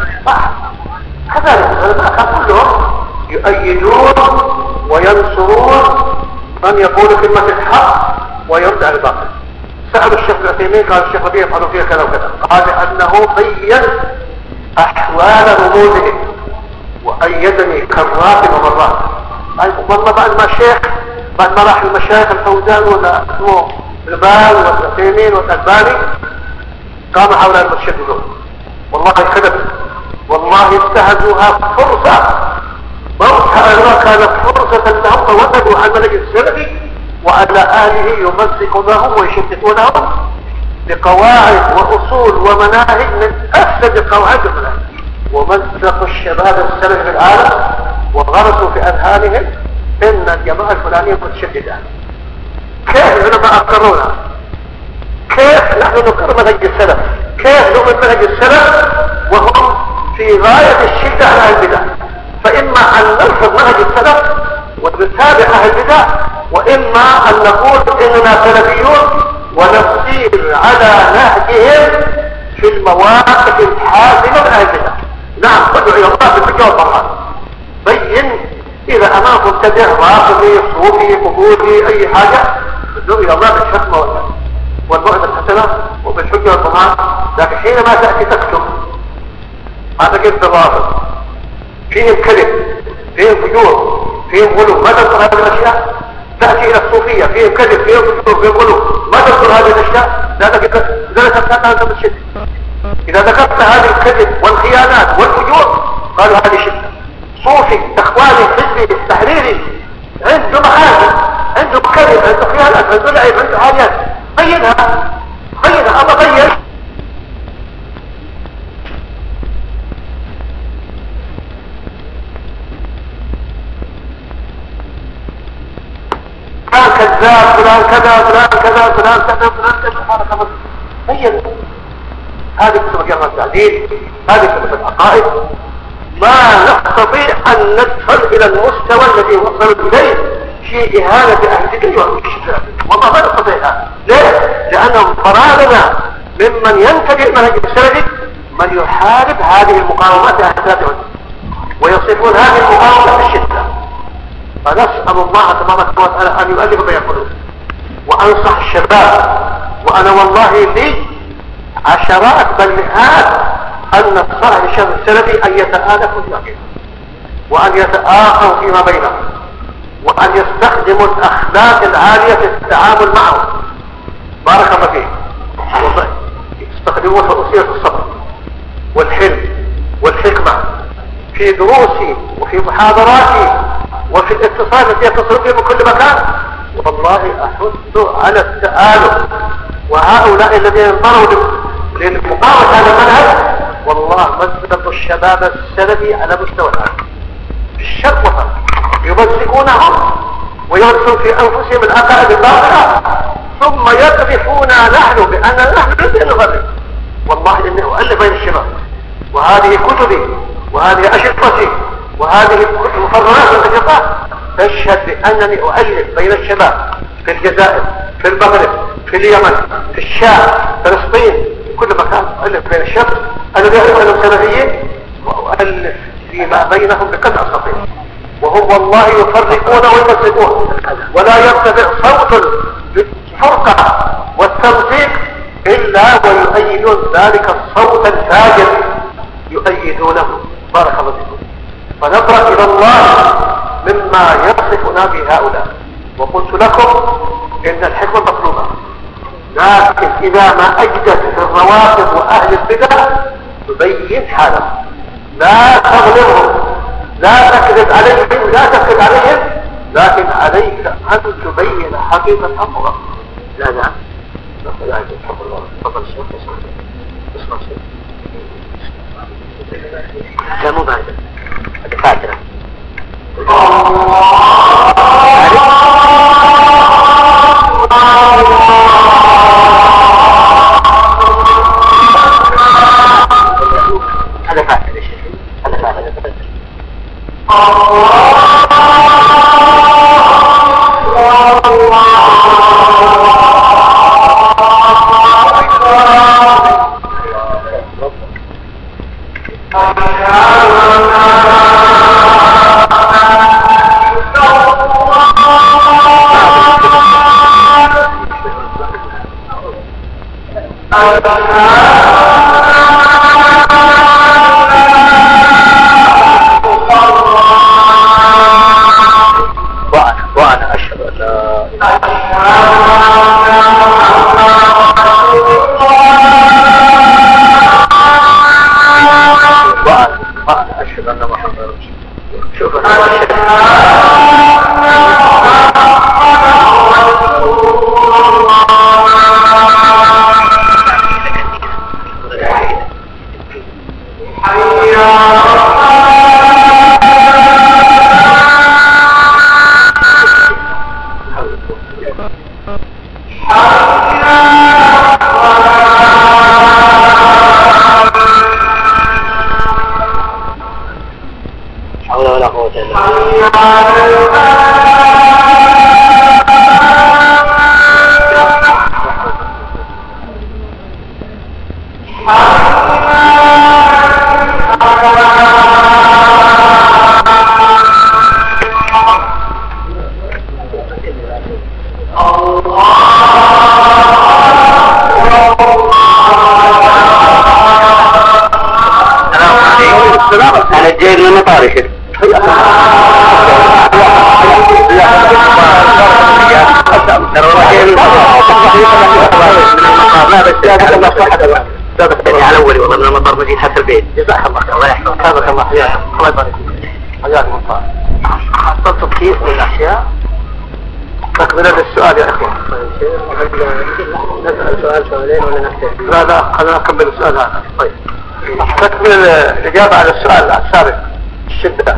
كذلك العلماء كلهم يؤيدون وينصرون من يقول كلمة الحق ويرد على الباطل. سأل الشيخ العثيمين قال الشيخ ربيع يفعلوا فيها كذا وكذا، قال أنه بين أحوال رموزهم وأيدني كرات ومرات. والله بعد ما الشيخ بعد ما راح المشايخ الفوزان ولا اسمه البال والعثيمين والألباني قام هؤلاء المتشددون والله كذب، والله انتهزوها فرصة موتها كانت فرصة لهم فوجدوا على المنهج السلفي وعلى آله يمسكونهم ويشتتونهم بقواعد وأصول ومناهج من أفسد القواعد والمناهج، ومزقوا الشباب السلفي في العالم وغرسوا في أذهانهم ان الجماعة الفلانية متشددة. كيف العلماء اقرونا؟ كيف نحن نقر منهج السلف؟ كيف نؤمن منهج السلف وهم في غاية الشدة على أهل البدع؟ فإما أن نرفض منهج السلف ونتابع أهل البدع، وإما أن نقول إننا سلفيون ونسير على نهجهم في المواقف الحاسمة من أهل البدع. نعم، ادعو إلى الله بالحجة والبرهان. بين إذا أمامكم مبتدع رافضي صوفي قبوري أي حاجة، ادعو إلى الله بالحكمة والموعظة الحسنة وبالحجة والبرهان. لكن حينما تأتي تكتب هذا قلت الرافض فيهم كذب، فيهم فجور، فيهم غلو، ما تذكر هذه الأشياء. تأتي إلى الصوفية فيهم كذب، فيهم فجور، فيهم غلو، ما تذكر هذه الأشياء. ذلك أنها أنت بالشدة. إذا ذكرت هذه الكذب والخيانات والفجور قالوا هذه شدة. صوفي إخواني حزبي تحريري عنده محاجم، عنده كذب، عنده خيانات، عنده لعب، عنده حاجات. بينها بينها الله بين. فلان كذاب، فلان كذا، فلان كذا، فلان كذا، فلان كذا، هذا خبر بين. هذه كتب جرى التعديل، هذه كتب العقائد. ما نستطيع أن ندخل إلى المستوى الذي وصلوا إليه في إهانة أهل الدين والمشركين. والله ما نستطيع هذا. ليه؟ لأنهم فرادنا ممن ينتبه منهج السلف من يحارب هذه المقاومات أهل ويصفون هذه المقاومة بالشدة. فنسأل الله تبارك وتعالى أن يؤلف بين القلوب. وأنصح الشباب، وأنا والله لي عشرات بل مئات أن نصح الشباب السلفي أن يتآلفوا اليقين، وأن يتآخوا فيما بينهم، وأن يستخدموا الأخلاق العالية في التعامل معهم. بارك الله فيه. يستخدموا خصوصية الصبر والحلم والحكمة في دروسي وفي محاضراتي وفي الاتصال التي يتصل به من كل مكان. والله أحث على التآلف. وهؤلاء الذين انظروا للمقاومة هذا المنهج والله مزقوا الشباب السلفي على مستوى العالم في الشرق والغرب، يمزقونهم ويرسلون في أنفسهم العقائد الباطلة، ثم يقذفونا نحن بأننا نحن نريد نغرب. والله إني أؤلف بين الشباب، وهذه كتبي وهذه أشرطتي وهذه المقررات والأشرطات تشهد بأنني أؤلف بين الشباب في الجزائر، في المغرب، في اليمن، في الشام، فلسطين، في كل مكان. أؤلف بين الشباب الذي يعرف أنهم سلفيين، وأؤلف فيما بينهم بقدر أستطيع. وهم والله يفرقون ويمسكون، ولا يرتفع صوت الفرقة والتمسيك إلا ويؤيدون ذلك الصوت الفاجر، يؤيدونه. بارك الله فيكم. فنبرأ إلى الله مما يصفنا به هؤلاء. وقلت لكم إن الحكمة مطلوبة، لكن إذا ما أجدت في الروافض وأهل البدع تبين حالهم، لا تظلمهم، لا تكذب عليهم، لا تكذب عليهم، لكن عليك أن تبين حقيقة أمرك. لا نعم لا يحب الله. تفضل الشيخ. اسمع شيخ. لا مو بعد هذا فاترة. هذا فاترة يا شيخ. هذا فاترة. وأنا أشهد أن لا وأنا أشهد أن محمد رسول الله. شوف أنا جاي من المطار يا شيخ. على أولي والله من المطار مدينة حتى البيت. جزاك الله خير. الله يحفظك. جزاك الله خير. الله يبارك فيك. حياكم الله. حصلت كثير من الأشياء. تكمل السؤال يا إخوان. نسأل سؤال سؤالين ولا نكتفي؟ لا لا خلينا نكمل السؤال هذا. طيب. تكمل الإجابة على السؤال السابق. الشدة.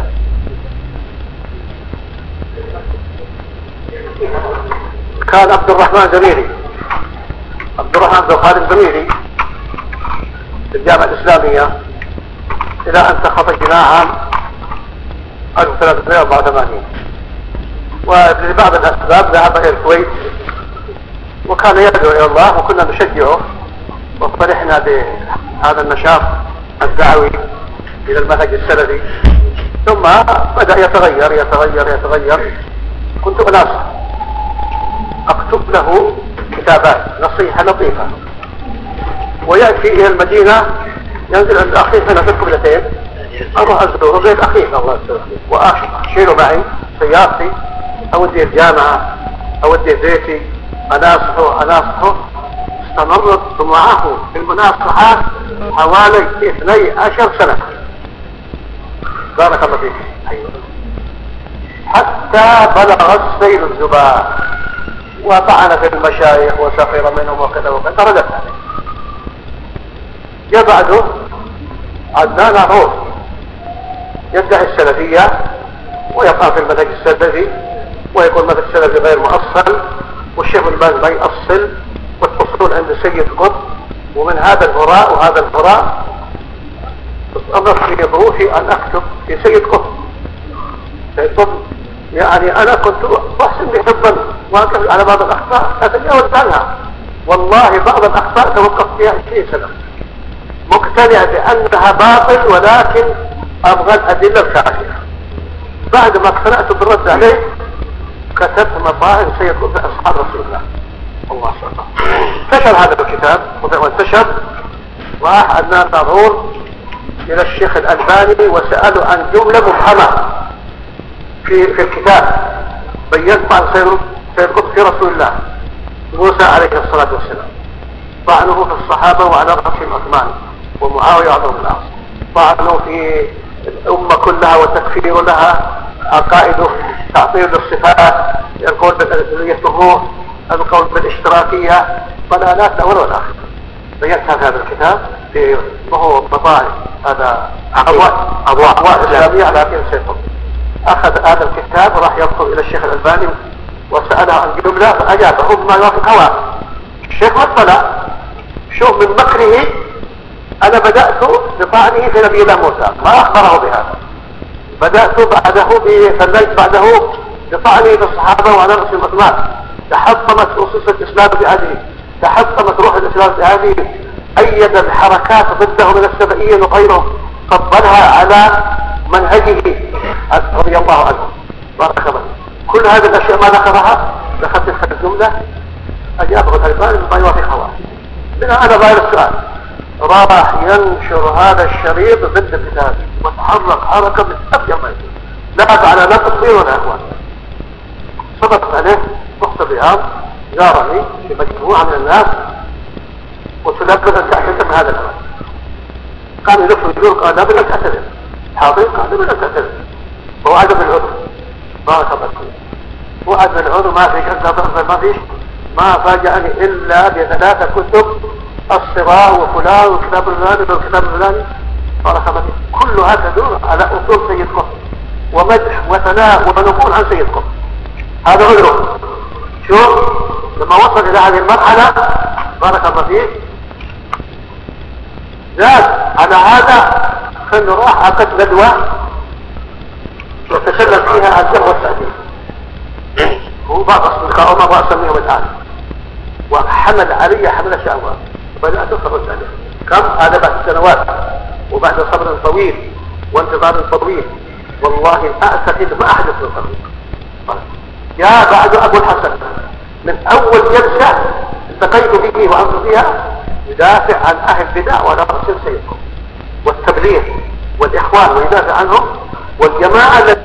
كان عبد الرحمن زميلي عبد الرحمن عبد الخالق زميلي في الجامعة الإسلامية إلى أن تخرجنا عام ألف وثلاثمائة وأربعة وثمانين، ولبعض الأسباب ذهب إلى الكويت وكان يدعو إلى الله وكنا نشجعه وفرحنا بهذا النشاط الدعوي إلى المنهج السلفي. ثم بدأ يتغير يتغير يتغير كنت أناصح أكتب له كتابات نصيحة لطيفة، ويأتي إلى المدينة ينزل عند أخيه هنا في القبلتين، أروح أزوره بيت أخيه الله يسلمه وأشيله معي سيارتي أوديه الجامعة أوديه بيتي أناصحه أناصحه. استمرت معه في المناصحات حوالي اثني عشر سنة. بارك الله فيك. حتى بلغ السيل الزباء وطعن في المشايخ وسخر منهم وكذا وكذا ردت عليه. جاء بعده عدنان عروف يدعي السلفية ويقع في المنهج السلفي ويكون المنهج السلفي غير مؤصل والشيخ الباز ما يؤصل والأصول عند سيد قطب، ومن هذا الهراء وهذا الهراء أمر في ظروفي أن أكتب في سيد قطب. سيد قطب يعني أنا كنت أحسن بحبا وأكتب على بعض الأخطاء أتجاوز عنها، والله بعض الأخطاء توقفت فيها عشرين سنة مقتنع بأنها باطل ولكن أبغى الأدلة الكافية. بعد ما اقتنعت بالرد عليه كتبت مطاعم سيد قطب أصحاب رسول الله الله صلى انتشر هذا الكتاب وانتشر، وراح عدنان ناظور إلى الشيخ الألباني وسأله عن جملة مبهمة في في الكتاب بينت عن سيد قطب في رسول الله موسى عليه الصلاة والسلام، طعنه في الصحابة وعلى رأسهم عثمان ومعاوية وعمر بن العاص، طعنه في الأمة كلها وتكفير لها، عقائده تعطيل للصفات، القول بالألوهية الروح، القول بالاشتراكية، ضلالات الأول والآخر. بينت هذا الكتاب في وهو مطاعم هذا أضواء أضواء إسلامية على كل سيطر. أخذ هذا الكتاب وراح يدخل إلى الشيخ الألباني وسأله عن جملة فأجابه بما يوافق هواه. الشيخ مثلا شوف من مكره أنا بدأت بطعنه في نبي الله موسى ما أخبره بهذا، بدأت بعده فليت بعده بطعنه في الصحابة وعلى رأس المطمات، تحطمت أسس الإسلام بهذه، تحطمت روح الإسلام بهذه، أيد الحركات ضده من السبئيين وغيره، قبلها على منهجه رضي الله عنه بارك الله. كل هذه الأشياء ما ذكرها دخلت في الجملة أجابه الألباني بما يوافق هواه. لنا أنا غير السؤال راح ينشر هذا الشريط ضد الكتاب وتحرك حركة من أبيض ما يكون لا على لا تصوير ولا أخوان. صدقت عليه أخت الرياض زارني في مجموعة من الناس وتلقى أن تعتذر من هذا الأمر. كان يلف ويدور قال لا بل أن تعتذر حاضر قال لا بل أن تعتذر ووعد بالعذر بارك الله فيك. وعد بالعذر ما فيش أنت ما فيش ما فاجأني إلا بثلاثة كتب الصغار وفلان وكتاب الفلاني والكتاب الفلاني بارك الله فيك. كلها تدور على أصول سيد قطب ومدح وثناء ونقول عن سيد قطب. هذا عذره. شوف لما وصل إلى هذه المرحلة بارك الله فيك زاد على هذا خلنا راح أقد ندوة وتكلم فيها عن الجرح والتعديل. هو بعض أصدقائه ما بقى أسميهم الآن، وحمل علي حمل شهوة وبدأت أصبر عليه. كم هذا بعد سنوات وبعد صبر طويل وانتظار طويل، والله أعتقد ما أحدث من طريق. يا بعد أبو الحسن من أول جلسة التقيت به وأنظر فيها يدافع عن أهل البدع وعلى رأس سيدهم والتبليغ والإخوان، ويدافع عنهم والجماعة التي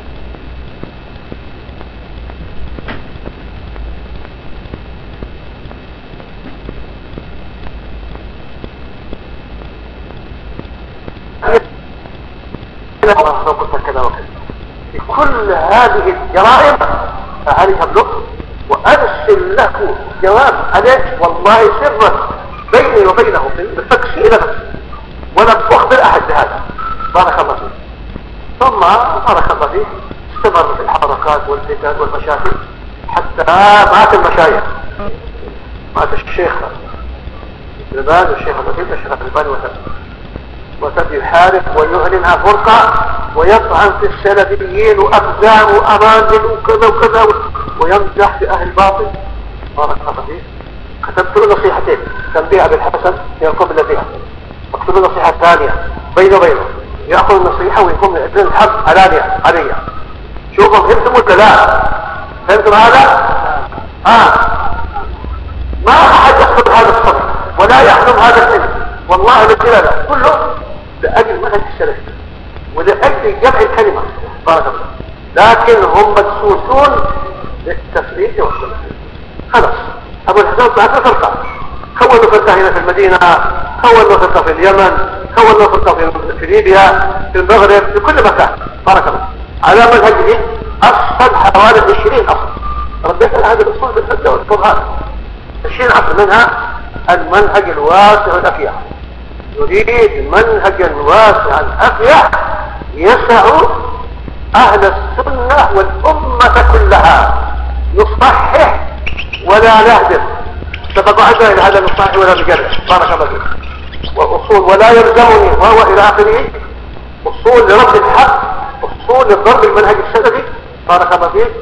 كذا وكذا. كل هذه الجرائم أعرفها بلطف وأرسل له جواب عليه والله سرا بيني وبينه بالفكس إلى نفسه، ولم أخبر أحد بهذا. بارك الله فيه. ثم بارك الله فيه استمر في الحركات والفتن والمشاكل حتى مات المشايخ، مات الشيخ الباني والشيخ الوكيل الشيخ الباني وتبي وتبي يحارب ويعلنها فرقة ويطعن في السلفيين وأقدام وأمانل وكذا وكذا ويمزح في أهل الباطل. بارك الله فيه. كتبت له نصيحتين تنبيه أبي الحسن يقوم بها، اكتب له نصيحة ثانية بينه وبينه يأخذ النصيحة ويقوم بإذن الحق علانية عليا. شوفوا فهمتم ولا لا؟ فهمتم هذا؟ آه ما أحد يحفظ هذا الصبر ولا يحلم هذا العلم والله بالدلالة كله لأجل منهج السلف ولأجل جمع الكلمة. بارك الله. لكن هم مدسوسون للتفريق والسلف. خلاص أبو الحسن بعد فرقة، كونوا فرقة هنا في المدينة، كونوا فرقة في اليمن، كونوا فرقة في ليبيا، في المغرب، في كل مكان. بارك الله. على منهجه أصل حوالي عشرين أصل ربيت هذه الأصول بالحجة والبرهان. عشرين أصل منها المنهج الواسع الأفيع، يريد منهجا واسعا أفيع يسع أهل السنة والأمة كلها، يصحح ولا نهدم. ستقعدنا إلى هذا النصائح ولا نجرح. بارك الله فيك. والأصول ولا يلزمني وهو إلى آخره أصول لرب الحق، أصول لضرب المنهج السلفي. بارك الله فيك.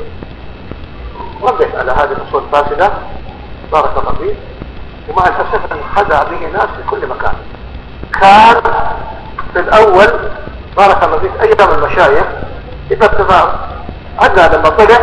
ربح على هذه الأصول الفاسدة. بارك الله فيك. ومع الأسف أن خدع به ناس في كل مكان. كان في الأول بارك الله فيك أيام المشايخ إذا ابتفاع عدنا لما طلع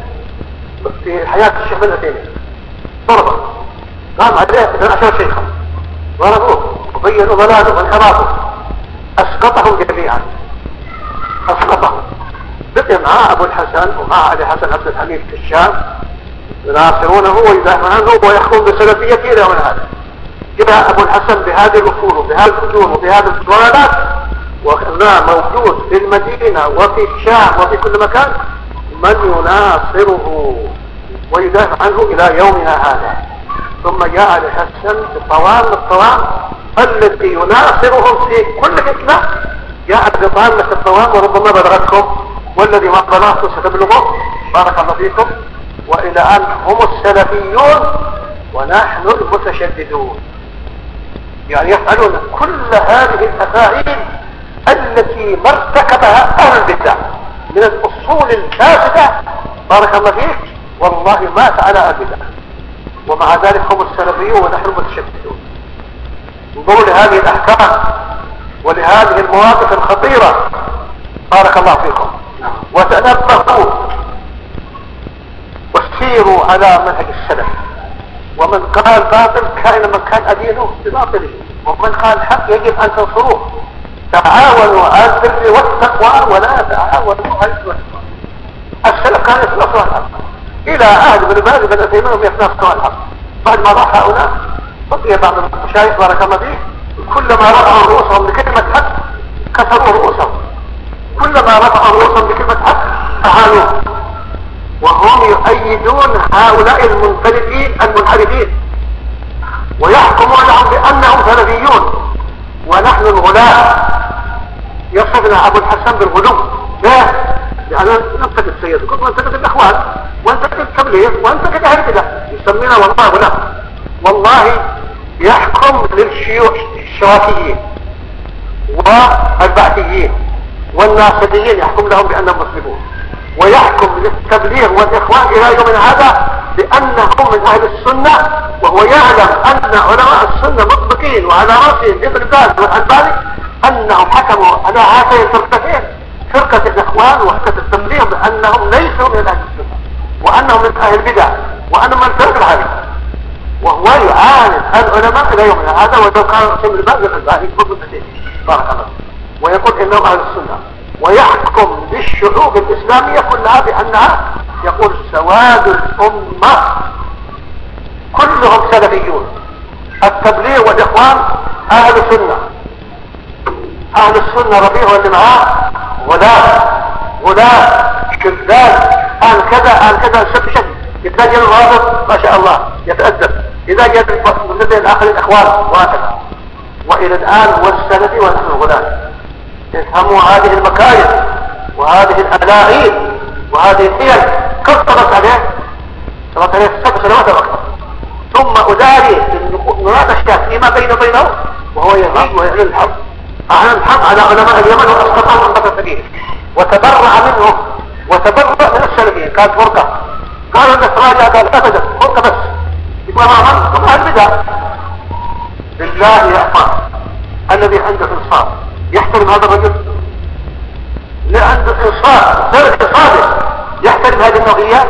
في حياة الشيخ بن عثيمين ضربه قام عليه اثنا عشر شيخا ضربوه وبينوا ضلاله وانحرافه، أسقطهم جميعا أسقطهم. بقي معاه أبو الحسن ومع علي حسن عبد الحميد في الشام يناصرونه ويدافعون عنه ويحكم بسلفيته إلى من هذا. جاء أبو الحسن بهذه الأصول وبهذه الفجور وبهذه الضلالات وكان موجود في المدينة وفي الشام وفي كل مكان من يناصره ويدافع عنه إلى يومنا هذا. ثم جاء علي حسن بطوام الطوام الذي يناصرهم في كل فتنة، جاء بطامة الطوام وربما بلغتكم والذي ما بلغته ستبلغه. بارك الله فيكم. وإلى أن هم السلفيون ونحن المتشددون، يعني يفعلون كل هذه الأفاعيل التي ما ارتكبها أهل البدع من الأصول الفاسدة. بارك الله فيك. والله ما فعل أهل البدع ومع ذلك هم السلفيون ونحن المتشددون. انظروا لهذه الأحكام ولهذه المواقف الخطيرة. بارك الله فيكم. وتنبهوا وسيروا على منهج السلف. ومن قال باطل كائن من كان أدينه بباطله، ومن قال حق يجب أن تنصروه. تعاونوا على البر والتقوى ولا تعاونوا على الإثم والعدوان. السلف كان يتنصر الحق إلى أهل بن باز بن عثيمين هم يتنصرون الحق. بعد ما راح هؤلاء بقي بعض المشايخ بارك الله فيه كلما رفعوا رؤوسهم بكلمة حق كسروا رؤوسهم، كلما رفعوا رؤوسهم بكلمة حق أهانوه، وهم يؤيدون هؤلاء المنفردين المنحرفين ويحكمون لهم بأنهم سلفيون ونحن الغلاة. يصفنا أبو الحسن بالغلو. ليه؟ لأننا ننتقد سيدكم وننتقد الأخوان وننتقد التبليغ وننتقد أهل البدع. يسمينا والله غلاة. والله يحكم للشيوخ الشوافيين والبعثيين والناصبيين يحكم لهم بأنهم مسلمون. ويحكم للتبليغ والإخوان إلى يوم هذا بأنهم من أهل السنة، وهو يعلم أن علماء السنة مطبقين وعلى رأسهم ابن باز والألباني أنهم حكموا على هاتين الفرقتين، فرقة الإخوان وفرقة التبليغ، بأنهم ليسوا من أهل السنة وأنهم من أهل البدع وأنهم من فرق الحديث، وهو يعاند العلماء إلى يوم هذا. ولو كان ابن باز والألباني بارك الله ويقول إنهم أهل السنة، ويحكم بالشعوب الإسلامية كلها بأنها يقول سواد الأمة كلهم سلفيون. التبليغ والإخوان أهل سنة، أهل السنة ربيع واللي معاه غلاة غلاة شذاذ، أهل كذا أهل كذا شد شد، إذا جاء الرابط ما شاء الله يتأدب، إذا جاء المدة الآخر الإخوان وهكذا. وإلى الآن هو السلفي ونحن غلاة. يفهموا هذه المكايد وهذه الألاعيب وهذه الحيل كثرت عليه كثرت عليه ست سنوات أكثر، ثم أداري المناقشات فيما بينه وبينه وهو يزيد ويعلن الحرب، أعلن الحرب على علماء اليمن وأسقطهم عن بطل سبيل، وتبرع منهم وتبرع من السلفيين. كانت فرقة قالوا النصرانية قال أبدا فرقة بس يقول أمام ثم البدع. بالله يا أخوان الذي عنده إنصاف يحترم هذا الرجل، اللي عنده إنصاف درجة صادق يحترم هذه النوعيات.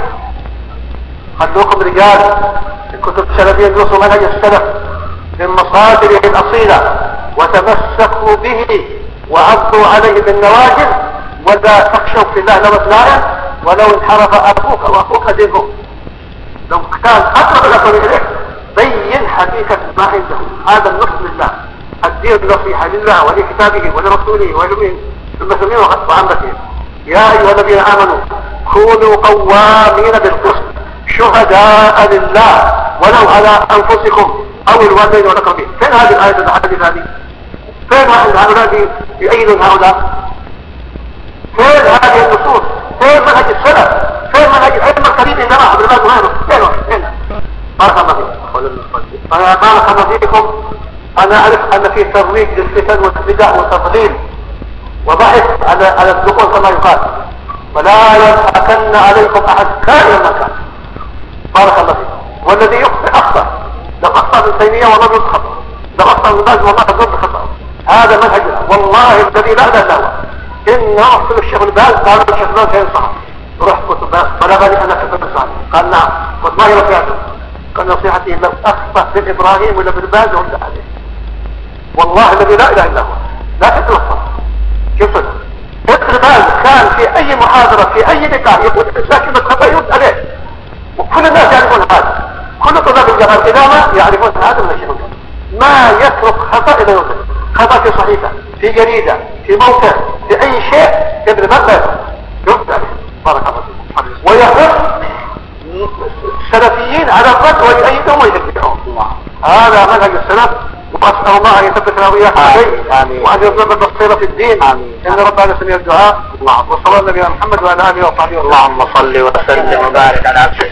خلوكم رجال الكتب السلفية درسوا منهج السلف من مصادره الأصيلة وتمسكوا به وعضوا عليه بالنواجذ، ولا تخشوا في الله لومة لائم ولو انحرف أخوك وأخوك دينه. لو كان أقرب الأقرب إليك بين حقيقة ما عنده. هذا النصر لله، الدين النصيحة لله ولكتابه ولرسوله وللمسلمين وعامته. يا أيها الذين آمنوا كونوا قوامين بالقسط شهداء لله ولو على أنفسكم أو الوالدين والأقربين. فين هذه الآية الحديث هذه؟ فين هؤلاء يؤيدون هؤلاء؟ فين هذه النصوص؟ فين منهج السلف؟ فين منهج العلم القريب إن جماعة بالله وغيره؟ فين فين؟ بارك الله فيكم. أنا بارك الله فيكم. أنا أعرف أن في ترويج للفتن والبدع وتضليل وبحث على على الدخول كما يقال، ولا يضحكن عليكم أحد كائنا ما كان. بارك الله فيكم. والذي يخطئ أخطأ، لو أخطأ ابن تيمية والله ضد خطأ، لو أخطأ ابن باز والله ضد خطأ. هذا منهجنا والله الذي لا إله إلا هو. إن أحسن الشيخ الباز قال الشيخ الباز كان صح، رحت كتب بلغني أنا كتب صح، قال نعم والله رفعته، قال نصيحتي لو أخطأ بن إبراهيم ولا بن باز ولا عليه والله الذي لا إله إلا هو لا تتلفظ. شوفوا ابن باز كان في أي محاضرة في أي لقاء يقول الإنسان كلمة خطأ يرد عليه، وكل الناس يعرفون هذا، كل طلاب الجامعة القدامى يعرفون هذا من الشيء. ما يترك خطأ إلى يوم خطأ في صحيفة في جريدة في موقع في أي شيء ابن باز يرد عليه. بارك الله فيكم. ويحث السلفيين على الرد ويؤيدهم ويشجعهم. هذا منهج السلف، وأسأل الله أن يثبتنا وإياكم عليه وأن يرزقنا البصيرة في الدين. إن ربنا سميع الدعاء. وصلى الله على محمد وعلى آله وصحبه. اللهم صل وسلم وبارك على عبدك.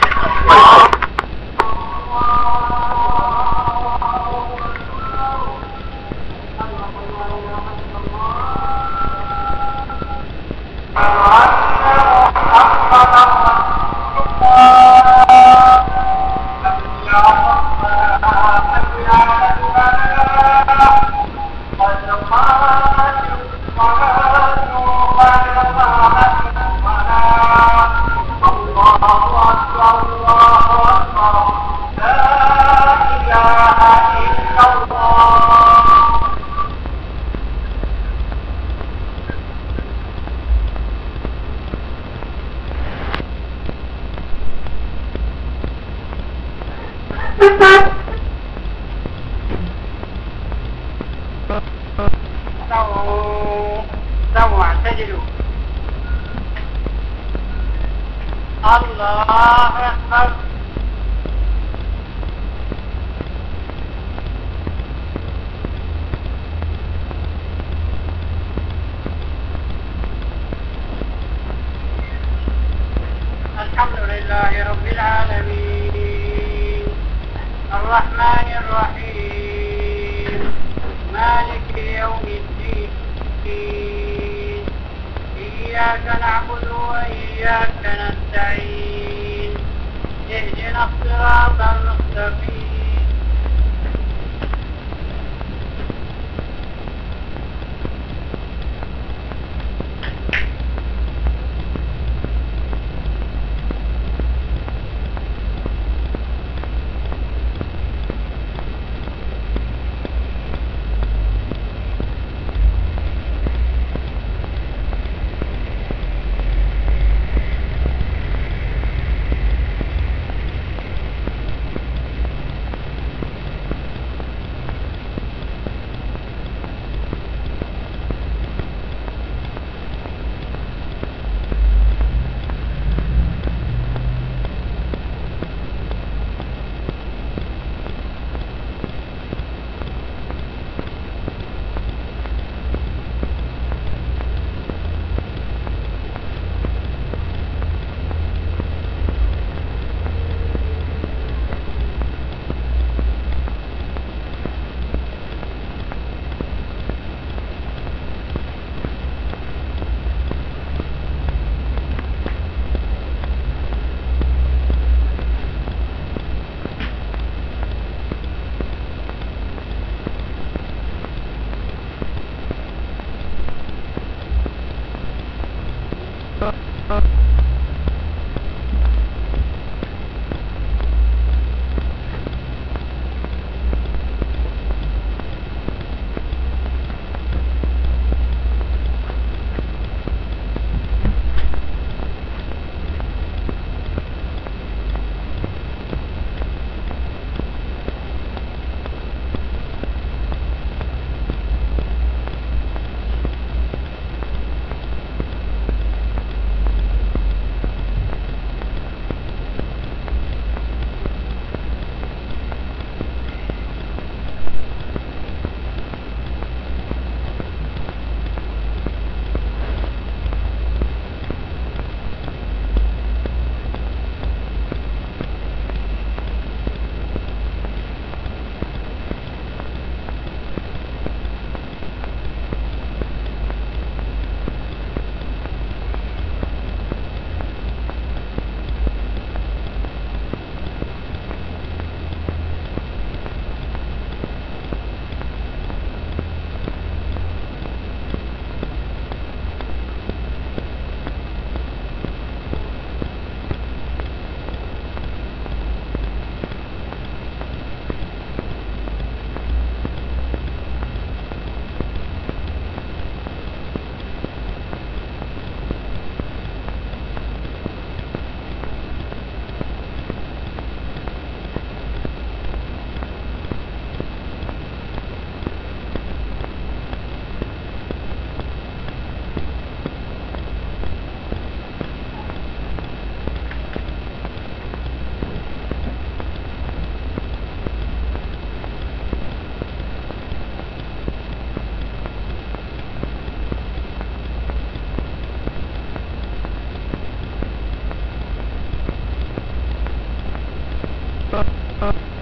إياك نعبد وإياك نستعين اهدنا الصراط المستقيم Uh, uh.